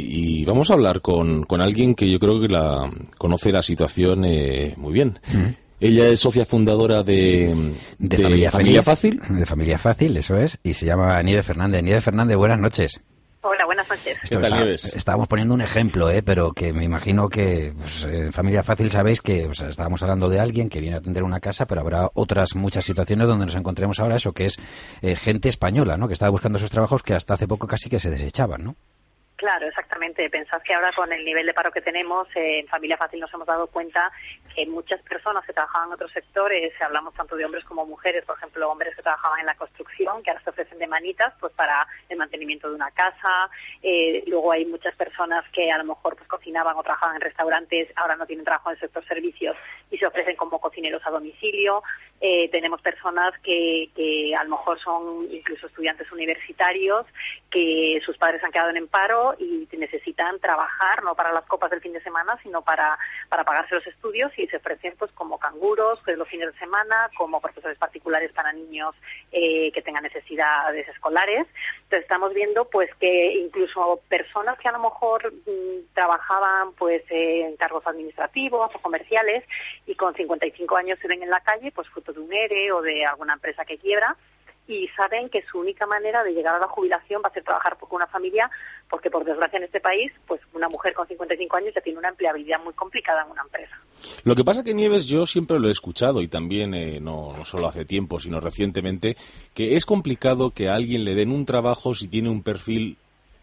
y vamos a hablar con alguien que yo creo que conoce la situación muy bien. Ella es socia fundadora de Familia Fácil.
De Familia Fácil, eso es, y se llama Nieves Fernández. Nieves Fernández, buenas noches.
Hola, buenas buenas noches.
Estábamos poniendo un ejemplo, pero que me imagino que pues, en Familia Fácil sabéis que estábamos hablando de alguien que viene a atender una casa, pero habrá otras muchas situaciones donde nos encontremos ahora eso, que es gente española, ¿no? Que estaba buscando esos trabajos que hasta hace poco casi que se desechaban, ¿no?
Claro, exactamente. Pensad que ahora con el nivel de paro que tenemos, en Familia Fácil nos hemos dado cuenta que muchas personas que trabajaban en otros sectores, hablamos tanto de hombres como mujeres, por ejemplo, hombres que trabajaban en la construcción, que ahora se ofrecen de manitas pues para el mantenimiento de una casa. Luego hay muchas personas que a lo mejor pues cocinaban o trabajaban en restaurantes, ahora no tienen trabajo en el sector servicios y se ofrecen como cocineros a domicilio. Tenemos personas que a lo mejor son incluso estudiantes universitarios, que sus padres han quedado en paro y necesitan trabajar, no para las copas del fin de semana, sino para pagarse los estudios, y se ofrecen pues como canguros pues, los fines de semana, como profesores particulares para niños que tengan necesidades escolares. Entonces estamos viendo pues que incluso personas que a lo mejor trabajaban pues en cargos administrativos o comerciales y con 55 años se ven en la calle pues fruto de un ERE o de alguna empresa que quiebra, y saben que su única manera de llegar a la jubilación va a ser trabajar con una familia, porque por desgracia en este país pues una mujer con 55 años ya tiene una empleabilidad muy complicada en una empresa.
Lo que pasa que, Nieves, yo siempre lo he escuchado, y también no solo hace tiempo sino recientemente, que es complicado que a alguien le den un trabajo si tiene un perfil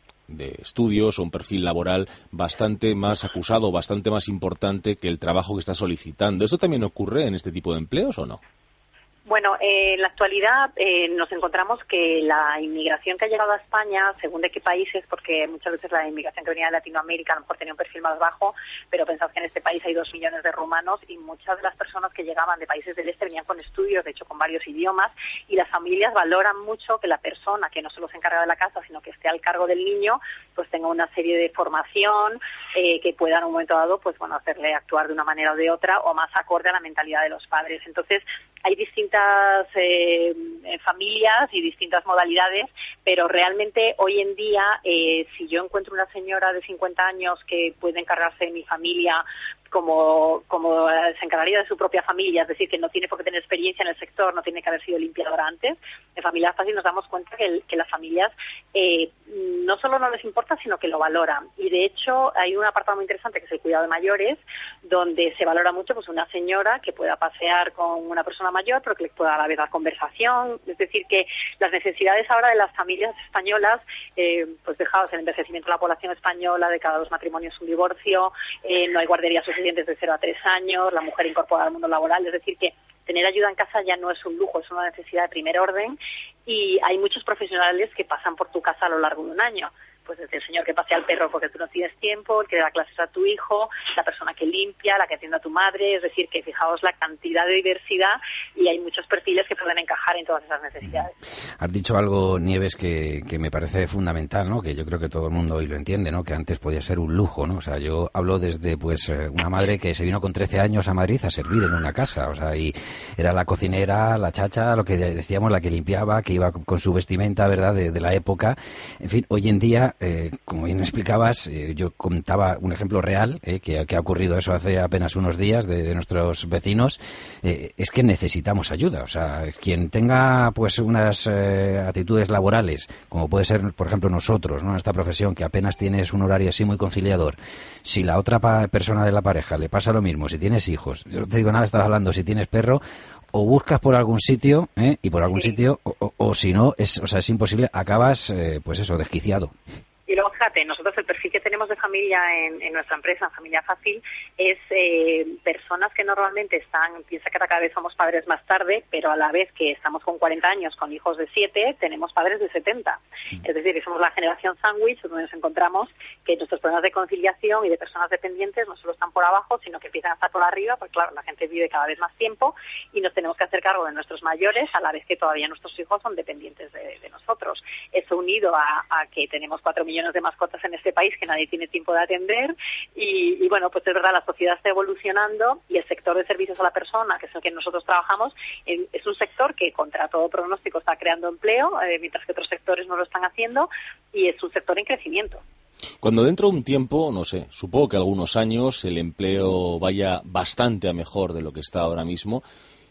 de estudios o un perfil laboral bastante más acusado, bastante más importante que el trabajo que está solicitando. ¿Esto también ocurre en este tipo de empleos o no?
Bueno, en la actualidad nos encontramos que la inmigración que ha llegado a España, según de qué países, porque muchas veces la inmigración que venía de Latinoamérica a lo mejor tenía un perfil más bajo, pero pensad que en este país hay 2 millones de rumanos y muchas de las personas que llegaban de países del este venían con estudios, de hecho con varios idiomas, y las familias valoran mucho que la persona que no solo se encarga de la casa, sino que esté al cargo del niño, pues tenga una serie de formación que pueda en un momento dado pues bueno hacerle actuar de una manera o de otra o más acorde a la mentalidad de los padres. Entonces hay distintas familias y distintas modalidades, pero realmente hoy en día si yo encuentro una señora de 50 años que puede encargarse de mi familia como se encargaría de su propia familia, es decir, que no tiene por qué tener experiencia en el sector, no tiene que haber sido limpiadora antes, en Familia Fácil nos damos cuenta que las familias no solo no les importa, sino que lo valoran. Y de hecho hay un apartado muy interesante que es el cuidado de mayores, donde se valora mucho pues una señora que pueda pasear con una persona mayor, pero que le pueda a la vez dar conversación. Es decir, que las necesidades ahora de las familias españolas, pues dejados el envejecimiento de la población española, de cada 2 matrimonios un divorcio, no hay guarderías suficientes de 0 a 3 años, la mujer incorporada al mundo laboral, es decir, que tener ayuda en casa ya no es un lujo, es una necesidad de primer orden, y hay muchos profesionales que pasan por tu casa a lo largo de un año. Pues desde el señor que pasea al perro porque tú no tienes tiempo, el que le da clases a tu hijo, la persona que limpia, la que atiende a tu madre, es decir, que fijaos la cantidad de diversidad y hay muchos perfiles que pueden encajar en todas esas necesidades.
Has dicho algo, Nieves, que me parece fundamental, ¿no? Que yo creo que todo el mundo hoy lo entiende, ¿no? Que antes podía ser un lujo, ¿no? O sea, yo hablo desde pues una madre que se vino con 13 años a Madrid a servir en una casa, o sea, y era la cocinera, la chacha, lo que decíamos, la que limpiaba, que iba con su vestimenta, ¿verdad?, de la época. En fin, hoy en día como bien explicabas, yo contaba un ejemplo real que ha ocurrido eso hace apenas unos días de nuestros vecinos. Es que necesitamos ayuda. O sea, quien tenga pues unas actitudes laborales, como puede ser, por ejemplo, nosotros, ¿no?, en esta profesión, que apenas tienes un horario así muy conciliador, si la otra persona de la pareja le pasa lo mismo, si tienes hijos, yo no te digo nada, estás hablando, si tienes perro, o buscas por algún sitio, y por algún sitio, o si no, es imposible, acabas, pues eso, desquiciado.
Y luego, fíjate, nosotros el perfil que tenemos de familia en nuestra empresa, en Familia Fácil, es personas que normalmente piensa que cada vez somos padres más tarde, pero a la vez que estamos con 40 años, con hijos de 7, tenemos padres de 70. Es decir, que somos la generación sándwich, donde nos encontramos que nuestros problemas de conciliación y de personas dependientes no solo están por abajo, sino que empiezan a estar por arriba, porque claro, la gente vive cada vez más tiempo y nos tenemos que hacer cargo de nuestros mayores, a la vez que todavía nuestros hijos son dependientes de nosotros. Eso unido a que tenemos 4 millones de mascotas en este país que nadie tiene tiempo de atender y bueno, pues es verdad, la sociedad está evolucionando y el sector de servicios a la persona, que es el que nosotros trabajamos, es un sector que contra todo pronóstico está creando empleo, mientras que otros sectores no lo están haciendo, y es un sector en crecimiento.
Cuando dentro de un tiempo, no sé, supongo que algunos años, el empleo vaya bastante a mejor de lo que está ahora mismo,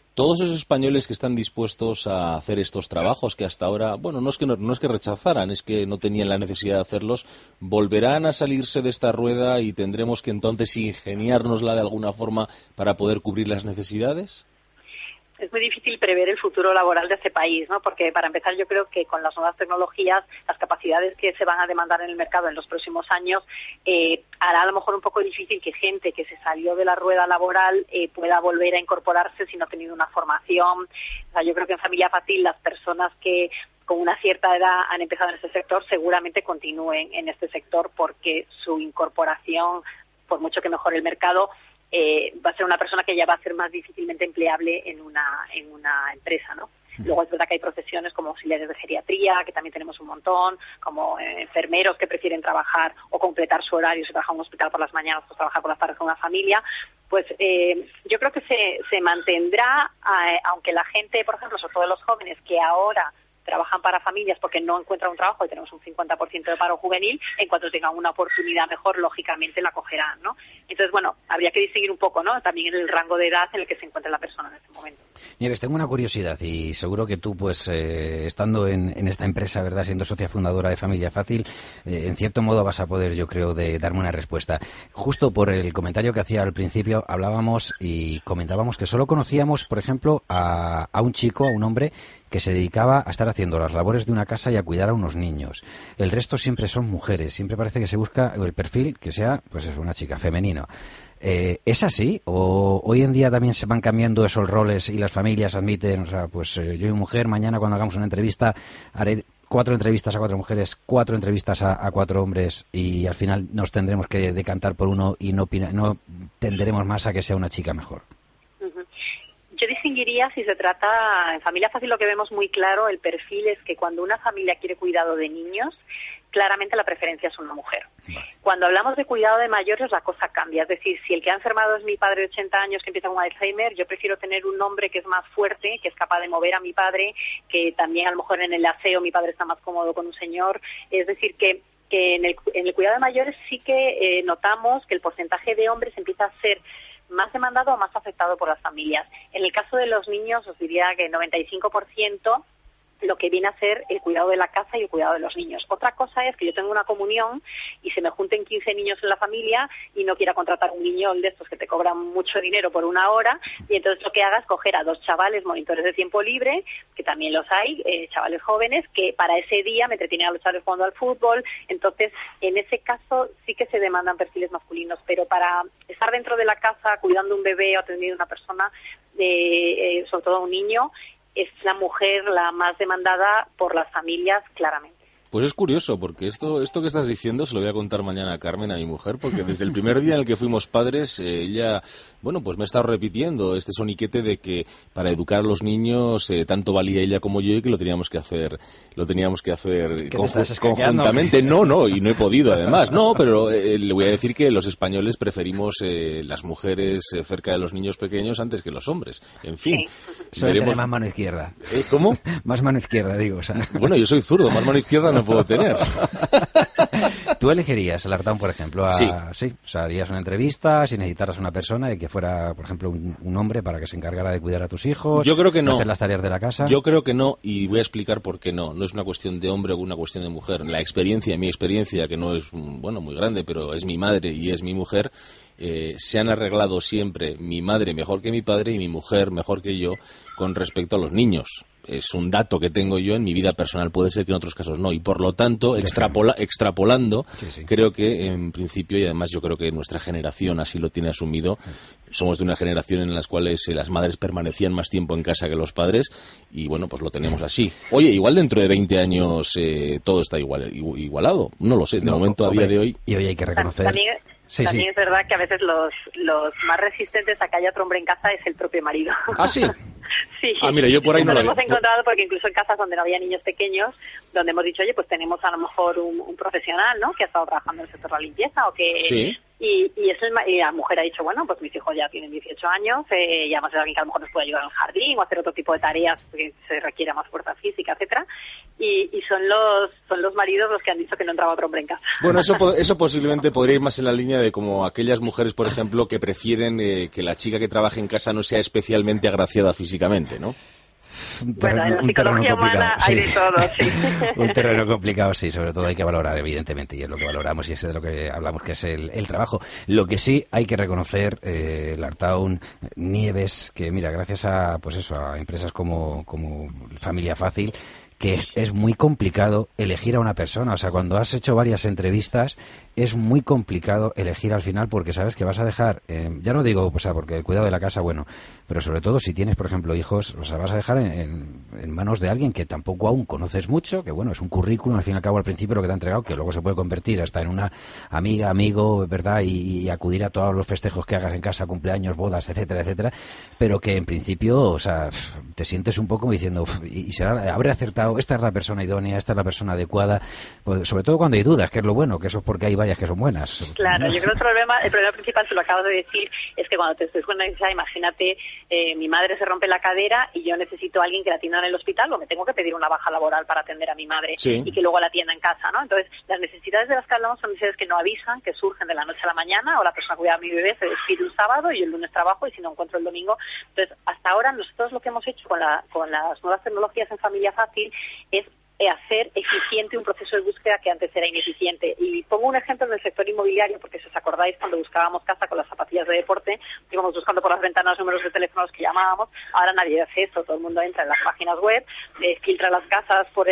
Todos esos españoles que están dispuestos a hacer estos trabajos que hasta ahora, bueno, no es que rechazaran, es que no tenían la necesidad de hacerlos, volverán a salirse de esta rueda y tendremos que entonces ingeniárnosla de alguna forma para poder cubrir las necesidades.
Es muy difícil prever el futuro laboral de este país, ¿no? Porque para empezar yo creo que con las nuevas tecnologías, las capacidades que se van a demandar en el mercado en los próximos años, hará a lo mejor un poco difícil que gente que se salió de la rueda laboral pueda volver a incorporarse si no ha tenido una formación. O sea, yo creo que en Familia Fácil las personas que con una cierta edad han empezado en este sector seguramente continúen en este sector porque su incorporación, por mucho que mejore el mercado, va a ser una persona que ya va a ser más difícilmente empleable en una empresa, ¿no? Luego es verdad que hay profesiones como auxiliares de geriatría, que también tenemos un montón, como enfermeros que prefieren trabajar o completar su horario, si trabaja en un hospital por las mañanas, pues trabajar por las tardes con una familia. Pues yo creo que se mantendrá, aunque la gente, por ejemplo, sobre todo los jóvenes que ahora trabajan para familias porque no encuentran un trabajo y tenemos un 50% de paro juvenil, en cuanto tengan una oportunidad mejor, lógicamente la cogerán, ¿no? Entonces, bueno, habría que distinguir un poco, ¿no? También en el rango de edad en el que se encuentra la persona en este momento.
Nieves, tengo una curiosidad y seguro que tú, pues, estando en esta empresa, ¿verdad?, siendo socia fundadora de Familia Fácil, en cierto modo vas a poder, yo creo, de darme una respuesta. Justo por el comentario que hacía al principio, hablábamos y comentábamos que solo conocíamos, por ejemplo, a un chico, a un hombre, que se dedicaba a estar haciendo las labores de una casa y a cuidar a unos niños. El resto siempre son mujeres, siempre parece que se busca el perfil que sea, pues eso, una chica, femenino. ¿Es así? ¿O hoy en día también se van cambiando esos roles y las familias admiten, o sea, pues yo y mujer, mañana cuando hagamos una entrevista haré 4 entrevistas a 4 mujeres, 4 entrevistas a 4 hombres y al final nos tendremos que decantar por uno y no tenderemos más a que sea una chica mejor?
Yo distinguiría si se trata, en Familia Fácil lo que vemos muy claro, el perfil es que cuando una familia quiere cuidado de niños, claramente la preferencia es una mujer. Cuando hablamos de cuidado de mayores, la cosa cambia. Es decir, si el que ha enfermado es mi padre de 80 años que empieza con Alzheimer, yo prefiero tener un hombre que es más fuerte, que es capaz de mover a mi padre, que también a lo mejor en el aseo mi padre está más cómodo con un señor. Es decir, que en el cuidado de mayores sí que notamos que el porcentaje de hombres empieza a ser más demandado o más afectado por las familias. En el caso de los niños, os diría que el 95% lo que viene a ser el cuidado de la casa y el cuidado de los niños. Otra cosa es que yo tengo una comunión y se me junten 15 niños en la familia y no quiera contratar un niñol de estos que te cobran mucho dinero por una hora, y entonces lo que haga es coger a 2 chavales monitores de tiempo libre, que también los hay, chavales jóvenes, que para ese día me entretienen a los chavales jugando al fútbol. Entonces, en ese caso sí que se demandan perfiles masculinos, pero para estar dentro de la casa cuidando un bebé o atendiendo a una persona, sobre todo a un niño, es la mujer la más demandada por las familias, claramente.
Pues es curioso, porque esto que estás diciendo se lo voy a contar mañana a Carmen, a mi mujer, porque desde el primer día en el que fuimos padres, ella, bueno, pues me ha estado repitiendo este soniquete de que para educar a los niños tanto valía ella como yo y que lo teníamos que hacer conjuntamente. No, y no he podido además. No, pero le voy a decir que los españoles preferimos las mujeres cerca de los niños pequeños antes que los hombres. En fin.
Sí. Veremos... más mano izquierda.
¿Cómo?
Más mano izquierda, digo. O sea.
Bueno, yo soy zurdo, más mano izquierda no puedo tener.
¿Tú elegirías el Artaun, por ejemplo? Sí. O sea, harías una entrevista si necesitaras una persona y que fuera, por ejemplo, un hombre para que se encargara de cuidar a tus hijos.
Yo creo que no.
Hacer las tareas de la casa.
Yo creo que no, y voy a explicar por qué no. No es una cuestión de hombre o una cuestión de mujer. Mi experiencia, que no es, muy grande, pero es mi madre y es mi mujer, se han arreglado siempre mi madre mejor que mi padre y mi mujer mejor que yo con respecto a los niños. Es un dato que tengo yo en mi vida personal, puede ser que en otros casos no, y por lo tanto, extrapolando, sí. Creo que en principio, y además yo creo que nuestra generación así lo tiene asumido, somos de una generación en las cuales las madres permanecían más tiempo en casa que los padres, y bueno, pues lo tenemos así. Oye, igual dentro de 20 años todo está igualado, no lo sé, de momento a día de hoy.
Y hoy hay que reconocer...
También es verdad que a veces los más resistentes a que haya otro hombre en casa es el propio marido.
¿Ah, sí?
Sí.
Ah, mira, yo por ahí no lo
hemos encontrado, porque incluso en casas donde no había niños pequeños, donde hemos dicho, oye, pues tenemos a lo mejor un profesional, ¿no?, que ha estado trabajando en el sector de la limpieza o que... Sí. Y la mujer ha dicho, bueno, pues mis hijos ya tienen 18 años, y además es alguien que a lo mejor nos puede ayudar en el jardín o hacer otro tipo de tareas que se requiera más fuerza física, etcétera. Y son los maridos los que han dicho que no entraba otro hombre en casa.
Bueno, eso posiblemente podría ir más en la línea de como aquellas mujeres, por ejemplo, que prefieren que la chica que trabaje en casa no sea especialmente agraciada físicamente, ¿no?
Bueno, en la psicología humana hay de todo, sí.
Un terreno complicado, sí, sobre todo hay que valorar, evidentemente, y es lo que valoramos y es de lo que hablamos, que es el trabajo. Lo que sí hay que reconocer, Lartaun, Nieves, que mira, gracias a empresas como Familia Fácil, que es muy complicado elegir a una persona. O sea, cuando has hecho varias entrevistas, es muy complicado elegir al final porque sabes que vas a dejar, ya no digo, porque el cuidado de la casa, bueno, pero sobre todo si tienes, por ejemplo, hijos, o sea, vas a dejar en manos de alguien que tampoco aún conoces mucho, que bueno, es un currículum, al fin y al cabo, al principio lo que te ha entregado, que luego se puede convertir hasta en una amiga, amigo, ¿verdad? Y acudir a todos los festejos que hagas en casa, cumpleaños, bodas, etcétera, etcétera, pero que en principio, o sea, te sientes un poco diciendo, habré acertado, esta es la persona idónea, esta es la persona adecuada, pues, sobre todo cuando hay dudas, que es lo bueno, que eso es porque hay varias que son buenas.
Claro, yo creo que el problema principal, se lo acabas de decir, es que cuando te estés con una necesidad, imagínate, mi madre se rompe la cadera y yo necesito a alguien que la atienda en el hospital, o me tengo que pedir una baja laboral para atender a mi madre, sí, y que luego la atienda en casa, ¿no? Entonces, las necesidades de las que hablamos son necesidades que no avisan, que surgen de la noche a la mañana, o la persona que cuida a mi bebé se despide un sábado y el lunes trabajo, y si no encuentro el domingo. Entonces, hasta ahora nosotros lo que hemos hecho con las nuevas tecnologías en Familia Fácil es hacer eficiente un proceso de búsqueda que antes era ineficiente. Y pongo un ejemplo en el sector inmobiliario, porque si os acordáis, cuando buscábamos casa con las zapatillas de deporte, íbamos buscando por las ventanas números de teléfonos que llamábamos. Ahora nadie hace eso, todo el mundo entra en las páginas web, filtra las casas por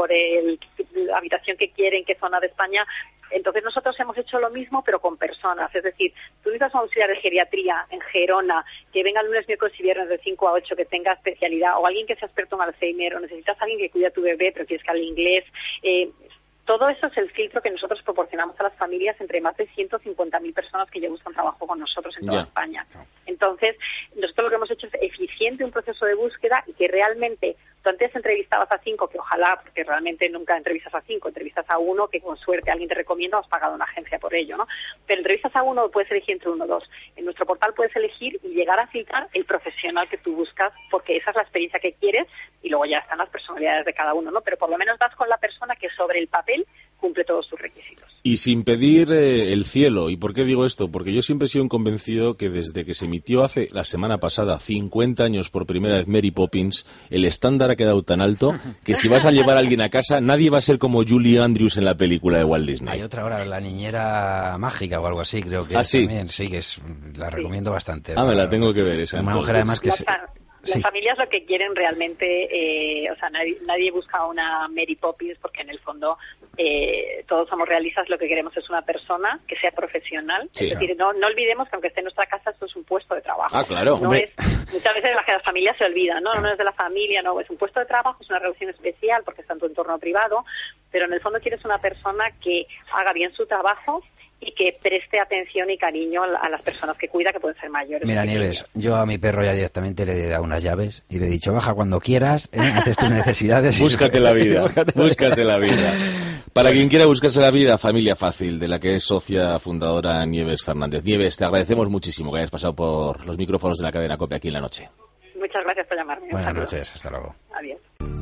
la habitación que quiere, en qué zona de España. Entonces nosotros hemos hecho lo mismo, pero con personas. Es decir, tú necesitas un auxiliar de geriatría en Gerona, que venga lunes, miércoles y viernes de 5 a 8, que tenga especialidad, o alguien que sea experto en Alzheimer, o necesitas a alguien que cuide a tu bebé, pero quieres que hable inglés. Todo eso es el filtro que nosotros proporcionamos a las familias entre más de 150.000 personas que ya buscan trabajo con nosotros en toda España. Entonces, nosotros lo que hemos hecho es eficiente un proceso de búsqueda y que realmente tú antes entrevistabas a 5, que ojalá, porque realmente nunca entrevistas a 5, entrevistas a 1, que con suerte alguien te recomienda o has pagado una agencia por ello, ¿no? Pero entrevistas a 1, puedes elegir entre 1 o 2. En nuestro portal puedes elegir y llegar a filtrar el profesional que tú buscas, porque esa es la experiencia que quieres, y luego ya están las personalidades de cada uno, ¿no? Pero por lo menos das con la persona que sobre el papel cumple todos sus requisitos.
Y sin pedir el cielo. ¿Y por qué digo esto? Porque yo siempre he sido un convencido que desde que se emitió hace la semana pasada 50 años por primera vez Mary Poppins, el estándar ha quedado tan alto que si vas a llevar a alguien a casa, nadie va a ser como Julie Andrews en la película de Walt Disney.
Hay otra ahora, La niñera mágica o algo así, creo que
¿sí?
También, sí, que la recomiendo bastante.
Me la tengo que ver esa.
Una mujer además que
Las familias lo que quieren realmente, o sea, nadie busca una Mary Poppins, porque en el fondo todos somos realistas, lo que queremos es una persona que sea profesional. Sí, es decir, no olvidemos que aunque esté en nuestra casa, esto es un puesto de trabajo.
Claro.
No es, muchas veces las familias se olvidan, no es de la familia, no, es un puesto de trabajo, es una relación especial porque está en tu entorno privado, pero en el fondo quieres una persona que haga bien su trabajo y que preste atención y cariño a las personas que cuida, que pueden ser mayores.
Mira, Nieves, yo a mi perro ya directamente le he dado unas llaves y le he dicho, baja cuando quieras, haces tus necesidades.
Búscate la vida, búscate la vida. Para quien quiera buscarse la vida, Familia Fácil, de la que es socia fundadora Nieves Fernández. Nieves, te agradecemos muchísimo que hayas pasado por los micrófonos de la cadena COPE aquí en La Noche.
Muchas gracias por llamarme.
Buenas noches, hasta luego.
Adiós.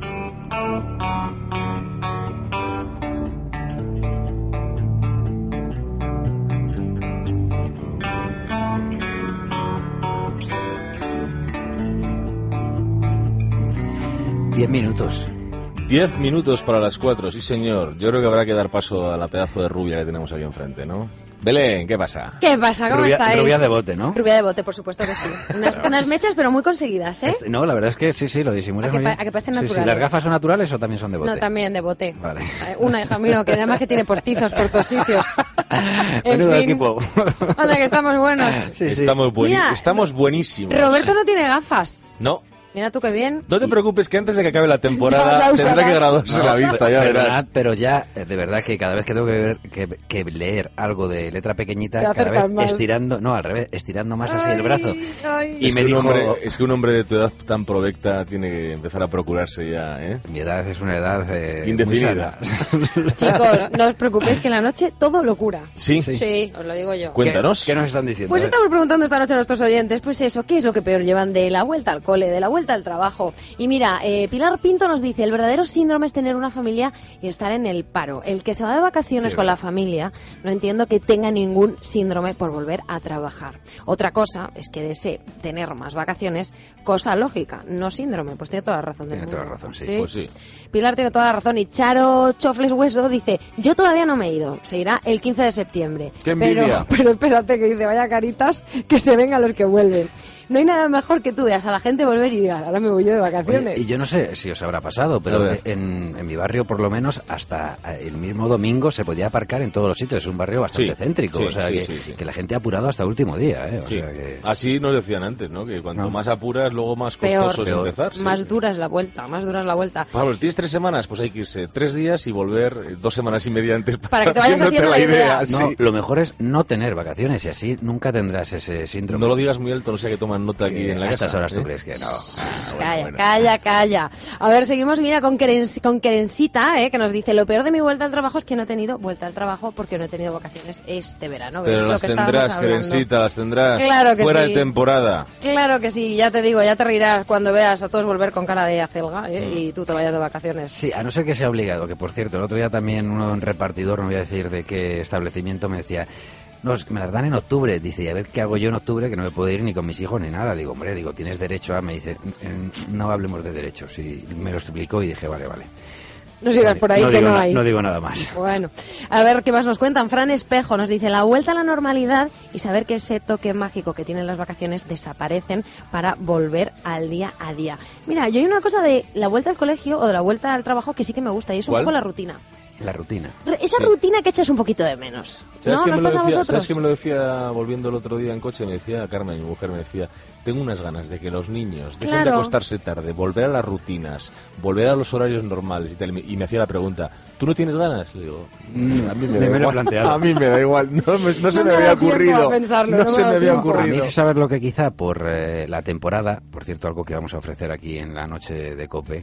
10 minutos.
10 minutos para las 4, sí señor. Yo creo que habrá que dar paso a la pedazo de rubia que tenemos aquí enfrente, ¿no? Belén, ¿qué pasa?
¿Qué pasa? ¿Cómo estáis?
Rubia de bote, ¿no?
Rubia de bote, por supuesto que sí. Unas mechas, pero muy conseguidas, ¿eh?
No, la verdad es que sí, lo disimulas muy bien.
¿A que parecen naturales?
Sí, ¿las gafas son naturales o también son de bote?
No, también de bote.
Vale.
Una, hija mío, que además que tiene postizos por todos sitios.
Menudo equipo.
Anda, que estamos buenos.
Sí. Estamos buenísimos.
Roberto no tiene gafas.
No.
Mira tú qué bien.
No te preocupes que antes de que acabe la temporada tendrá que graduarse la vista, ya verás.
Pero ya, de verdad que cada vez que tengo que leer algo de letra pequeñita,
Te
cada vez
más.
estirando más así el brazo.
Ay.
Y me dijo...
Es que un hombre de tu edad tan provecta tiene que empezar a procurarse ya, ¿eh?
Mi edad es una edad
indefinida.
Chicos, no os preocupéis que en la noche todo locura.
¿Sí?
Sí, os lo digo yo.
Cuéntanos.
¿Qué nos están diciendo?
Pues estamos preguntando esta noche a nuestros oyentes, pues eso, ¿qué es lo que peor llevan de la vuelta al cole, de la vuelta al trabajo? Y mira, Pilar Pinto nos dice, el verdadero síndrome es tener una familia y estar en el paro. El que se va de vacaciones con la familia, no entiendo que tenga ningún síndrome por volver a trabajar. Otra cosa es que desee tener más vacaciones, cosa lógica, no síndrome. Pues tiene toda la razón del mundo.
Tiene toda la razón, sí.
Pues sí.
Pilar tiene toda la razón. Y Charo Chofles Hueso dice, yo todavía no me he ido, se irá el 15 de septiembre.
¡Qué envidia!
Pero espérate, que dice, vaya caritas, que se vengan los que vuelven. No hay nada mejor que tú veas a la gente volver y digas, ahora me voy yo de vacaciones.
Oye, y yo no sé si os habrá pasado, pero en mi barrio, por lo menos, hasta el mismo domingo se podía aparcar en todos los sitios. Es un barrio bastante céntrico, o sea, que la gente ha apurado hasta el último día. O sea que...
Así nos decían antes, ¿no? Que cuanto más apuras, luego más costoso es empezar.
Más dura es la vuelta, más dura es la vuelta.
Pablo, tienes 3 semanas, pues hay que irse 3 días y volver 2 semanas y media antes
para que te vayas haciendo la idea.
No, lo mejor es no tener vacaciones y así nunca tendrás ese síndrome.
No lo digas muy alto, no sea que toman nota aquí en la
a estas horas tú crees que no.
Calla. A ver, seguimos, mira, con Querencita, que nos dice, lo peor de mi vuelta al trabajo es que no he tenido vuelta al trabajo porque no he tenido vacaciones este verano. ¿Ves?
Pero las tendrás, Querencita, las tendrás.
Claro que
fuera
sí.
de temporada.
Claro que sí, ya te digo, ya te reirás cuando veas a todos volver con cara de acelga y tú te vayas de vacaciones.
Sí, a no ser que sea obligado, que por cierto, el otro día también un repartidor, no voy a decir de qué establecimiento, me decía... No, es que me las dan en octubre. Dice, y a ver qué hago yo en octubre, que no me puedo ir ni con mis hijos ni nada. Digo, hombre, tienes derecho a... Me dice, no hablemos de derechos. Y me lo explicó y dije, vale.
No sigas por ahí, que no hay.
No digo nada más.
Bueno, a ver qué más nos cuentan. Fran Espejo nos dice, la vuelta a la normalidad y saber que ese toque mágico que tienen las vacaciones desaparecen para volver al día a día. Mira, yo hay una cosa de la vuelta al colegio o de la vuelta al trabajo que sí que me gusta y es un poco la rutina.
La rutina.
Esa rutina que echas un poquito de menos.
¿Sabes
¿No?
¿Sabes qué me lo decía volviendo el otro día en coche? Me decía Carmen, mi mujer, me decía, tengo unas ganas de que los niños dejen de acostarse tarde, volver a las rutinas, volver a los horarios normales y tal. Y me hacía la pregunta, ¿tú no tienes ganas? Le digo, a mí me da igual. A mí me da igual. No se me había ocurrido. No se me había ocurrido.
A mí, ¿sabes lo que quizá por la temporada, por cierto, algo que vamos a ofrecer aquí en la noche de COPE,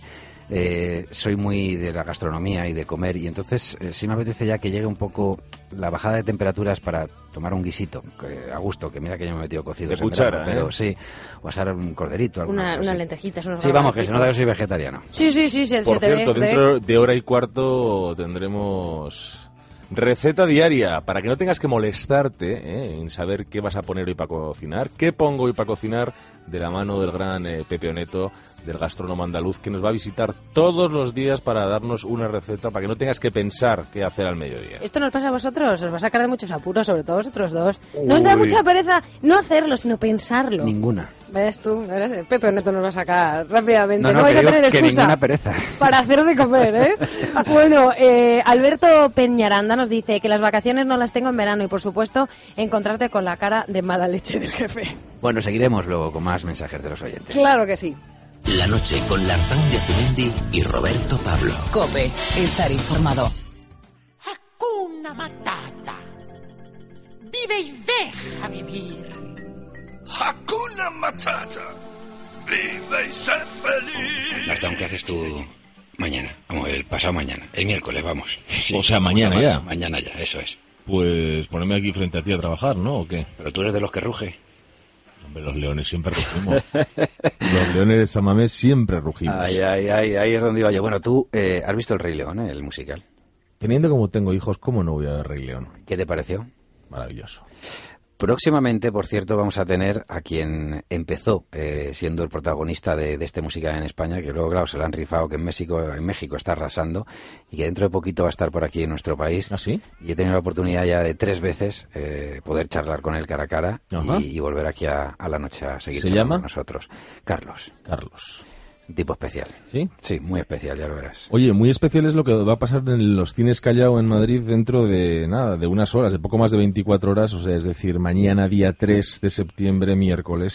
soy muy de la gastronomía y de comer y entonces sí me apetece ya que llegue un poco la bajada de temperaturas para tomar un guisito a gusto, que mira que yo me he metido cocido
de cuchara,
pero sí, o asar un corderito,
unas lentejitas,
sí, vamos, que se nota que soy vegetariano.
Sí,
por cierto, dentro de hora y cuarto tendremos receta diaria, para que no tengas que molestarte en saber qué vas a poner hoy para cocinar, qué pongo hoy para cocinar, de la mano del gran Pepe Oneto, del gastrónomo andaluz, que nos va a visitar todos los días para darnos una receta, para que no tengas que pensar qué hacer al mediodía.
Esto nos pasa a vosotros, os va a sacar de muchos apuros, sobre todo vosotros dos. No os da mucha pereza no hacerlo, sino pensarlo.
Ninguna.
¿Ves tú? Pepe Oneto nos va a sacar rápidamente.
No
vais a tener excusa
ninguna pereza.
Para hacer de comer, Bueno, Alberto Peñaranda nos dice que las vacaciones no las tengo en verano y, por supuesto, encontrarte con la cara de mala leche del jefe.
Bueno, seguiremos luego con más mensajes de los oyentes.
Claro que sí.
La noche con Lartán de Azumendi y Roberto Pablo.
COPE, estar informado.
Hakuna Matata. Vive y deja vivir.
Hakuna Matata. Vive y sé feliz.
Lartán, ¿qué haces tú mañana? Vamos, el pasado mañana, el miércoles, vamos. Sí,
o sea, mañana ya.
Mañana ya, eso es.
Pues ponerme aquí frente a ti a trabajar, ¿no? ¿O qué?
Pero tú eres de los que ruge.
Hombre, los leones siempre rugimos. Los leones de San Mamés siempre rugimos.
Ahí es donde iba yo. Bueno, tú has visto El Rey León, el musical.
Teniendo como tengo hijos, ¿cómo no voy a ver Rey León?
¿Qué te pareció?
Maravilloso.
Próximamente, por cierto, vamos a tener a quien empezó siendo el protagonista de este musical en España, que luego, claro, se lo han rifado, que en México está arrasando, y que dentro de poquito va a estar por aquí en nuestro país.
¿Ah, sí?
Y he tenido la oportunidad ya de 3 veces poder charlar con él cara a cara y volver aquí a la noche a seguir charlando con nosotros. Carlos. Un tipo especial.
¿Sí?
Sí, muy especial, ya lo verás.
Oye, muy especial es lo que va a pasar en los cines Callao en Madrid dentro de unas horas, de poco más de 24 horas, o sea, es decir, mañana día 3 de septiembre, miércoles,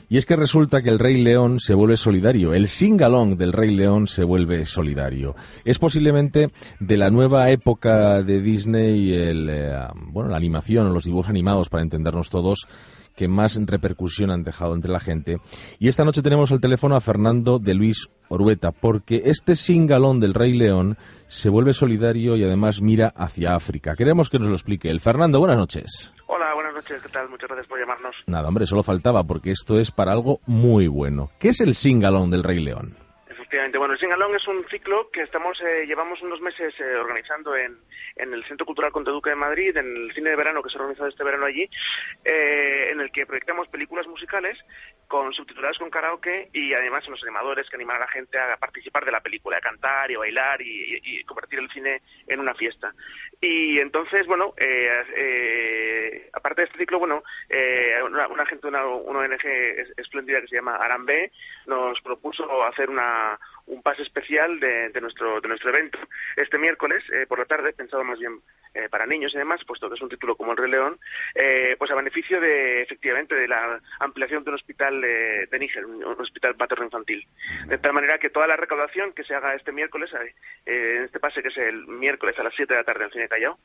Y es que resulta que el Rey León se vuelve solidario, el sing-along del Rey León se vuelve solidario. Es posiblemente de la nueva época de Disney, la animación, los dibujos animados, para entendernos todos, que más repercusión han dejado entre la gente. Y esta noche tenemos al teléfono a Fernando de Luis Orueta, porque este sing-along del Rey León se vuelve solidario y además mira hacia África. Queremos que nos lo explique él. Fernando, buenas noches.
Hola, buenas noches, ¿qué tal? Muchas gracias por llamarnos.
Nada, hombre, solo faltaba, porque esto es para algo muy bueno. ¿Qué es el sing-along del Rey León?
Efectivamente, bueno, el Sing-Along es un ciclo que llevamos unos meses organizando en el Centro Cultural Conde Duque de Madrid, en el cine de verano que se ha organizado este verano allí, en el que proyectamos películas musicales subtituladas con karaoke y además unos animadores que animan a la gente a participar de la película, a cantar y a bailar y convertir el cine en una fiesta. Y entonces, bueno, aparte de este ciclo, bueno, una ONG espléndida que se llama Arambe nos propuso hacer un pase especial de nuestro evento este miércoles por la tarde, pensado más bien para niños y demás, puesto que es un título como El Rey León, pues a beneficio efectivamente de la ampliación de un hospital de Níger, un hospital materno-infantil. De tal manera que toda la recaudación que se haga este miércoles, en este pase que es el miércoles a las 7 de la tarde en el Cine Callao,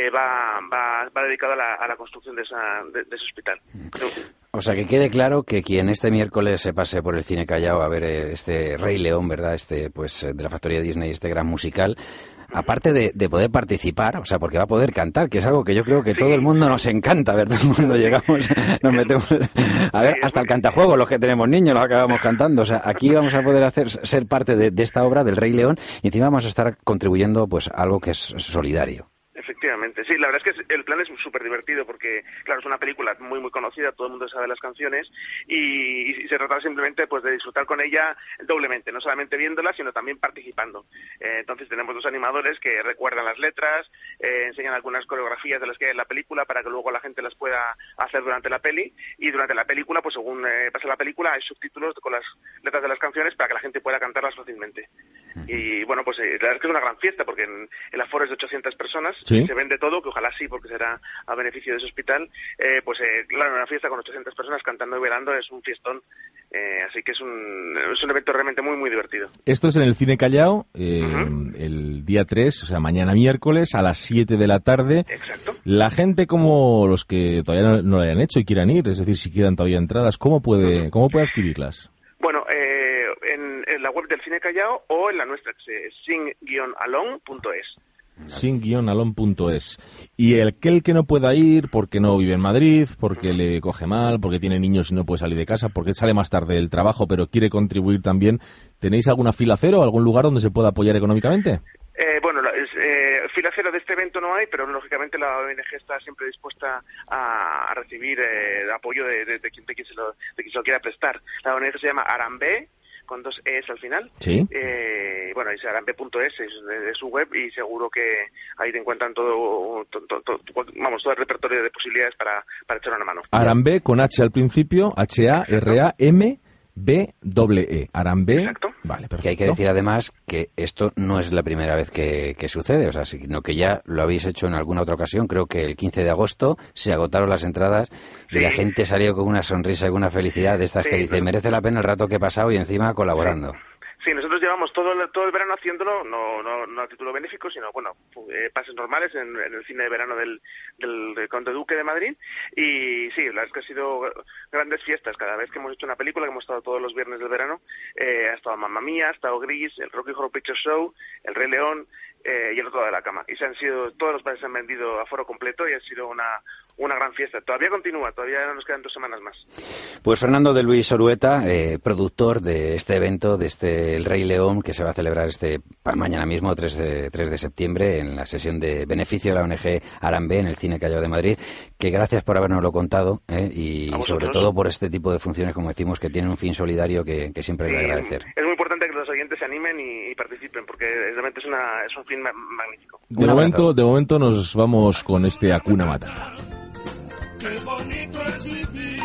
va dedicado a la construcción de ese hospital.
O sea, que quede claro que quien este miércoles se pase por el Cine Callao a ver este Rey León, ¿verdad? De la factoría Disney, este gran musical, aparte de poder participar, o sea, porque va a poder cantar, que es algo que yo creo que todo el mundo nos encanta, ¿verdad? Cuando llegamos, nos metemos a ver, hasta el cantajuego, los que tenemos niños, los acabamos cantando. O sea, aquí vamos a poder ser parte de esta obra del Rey León y encima vamos a estar contribuyendo pues a algo que es solidario.
Efectivamente, sí, la verdad es que el plan es súper divertido porque, claro, es una película muy muy conocida, todo el mundo sabe las canciones y se trata simplemente pues de disfrutar con ella doblemente, no solamente viéndola, sino también participando. Entonces tenemos dos animadores que recuerdan las letras, enseñan algunas coreografías de las que hay en la película para que luego la gente las pueda hacer durante la peli, y durante la película, pues según pasa la película, hay subtítulos con las letras de las canciones para que la gente pueda cantarlas fácilmente. Y bueno, pues la verdad es que es una gran fiesta porque el aforo es de 800 personas. ¿Sí? Se vende todo, que ojalá sí, porque será a beneficio de ese hospital. Claro, una fiesta con 800 personas cantando y bailando es un fiestón. Así que es un evento realmente muy, muy divertido.
Esto es en el Cine Callao, el día 3, o sea, mañana miércoles a las 7 de la tarde.
Exacto. La
gente, como los que todavía no lo hayan hecho y quieran ir, es decir, si quedan todavía entradas, ¿cómo puede adquirirlas?
Bueno, en la web del Cine Callao o en la nuestra, que es sing-along.es.
sing-along.es. Y el que no pueda ir porque no vive en Madrid, porque le coge mal, porque tiene niños y no puede salir de casa, porque sale más tarde del trabajo pero quiere contribuir también, ¿tenéis alguna fila cero, algún lugar donde se pueda apoyar económicamente?
Fila cero de este evento no hay, pero lógicamente la ONG está siempre dispuesta a recibir apoyo de quien se lo quiera prestar. La ONG se llama Arambe, con 2 E's al final.
Sí.
Bueno, es arambe.es, es su web, y seguro que ahí te encuentran todo el repertorio de posibilidades para echar una mano.
Arambe con H al principio, H-A-R-A-M B-E-E, Arambe.
Exacto.
Vale, perfecto.
Que hay que decir además que esto no es la primera vez que sucede, o sea, sino que ya lo habéis hecho en alguna otra ocasión. Creo que el 15 de agosto se agotaron las entradas y la gente salió con una sonrisa y con una felicidad de estas que dice, merece la pena el rato que he pasado y encima colaborando.
Sí, nosotros llevamos todo el verano haciéndolo, no a título benéfico, sino, bueno, pases normales en el cine de verano del Conde Duque de Madrid. Y sí, la verdad es que ha sido grandes fiestas. Cada vez que hemos hecho una película, que hemos estado todos los viernes del verano, ha estado Mamma Mía, ha estado Gris, el Rocky Horror Picture Show, el Rey León y el Otro de la Cama. Y todos los pases se han vendido a foro completo y ha sido una gran fiesta. Todavía continúa, todavía nos quedan 2 semanas más.
Pues Fernando de Luis Orueta, productor de este evento, de El Rey León, que se va a celebrar mañana mismo, 3 de septiembre, en la sesión de beneficio de la ONG Arambe en el Cine Callao de Madrid, que gracias por habernoslo contado y sobre todo por este tipo de funciones, como decimos, que tienen un fin solidario que siempre hay que agradecer.
Es muy importante que los oyentes se animen y participen, porque realmente es un fin magnífico.
De momento nos vamos con este Hakuna Matata.
Qué bonito es vivir.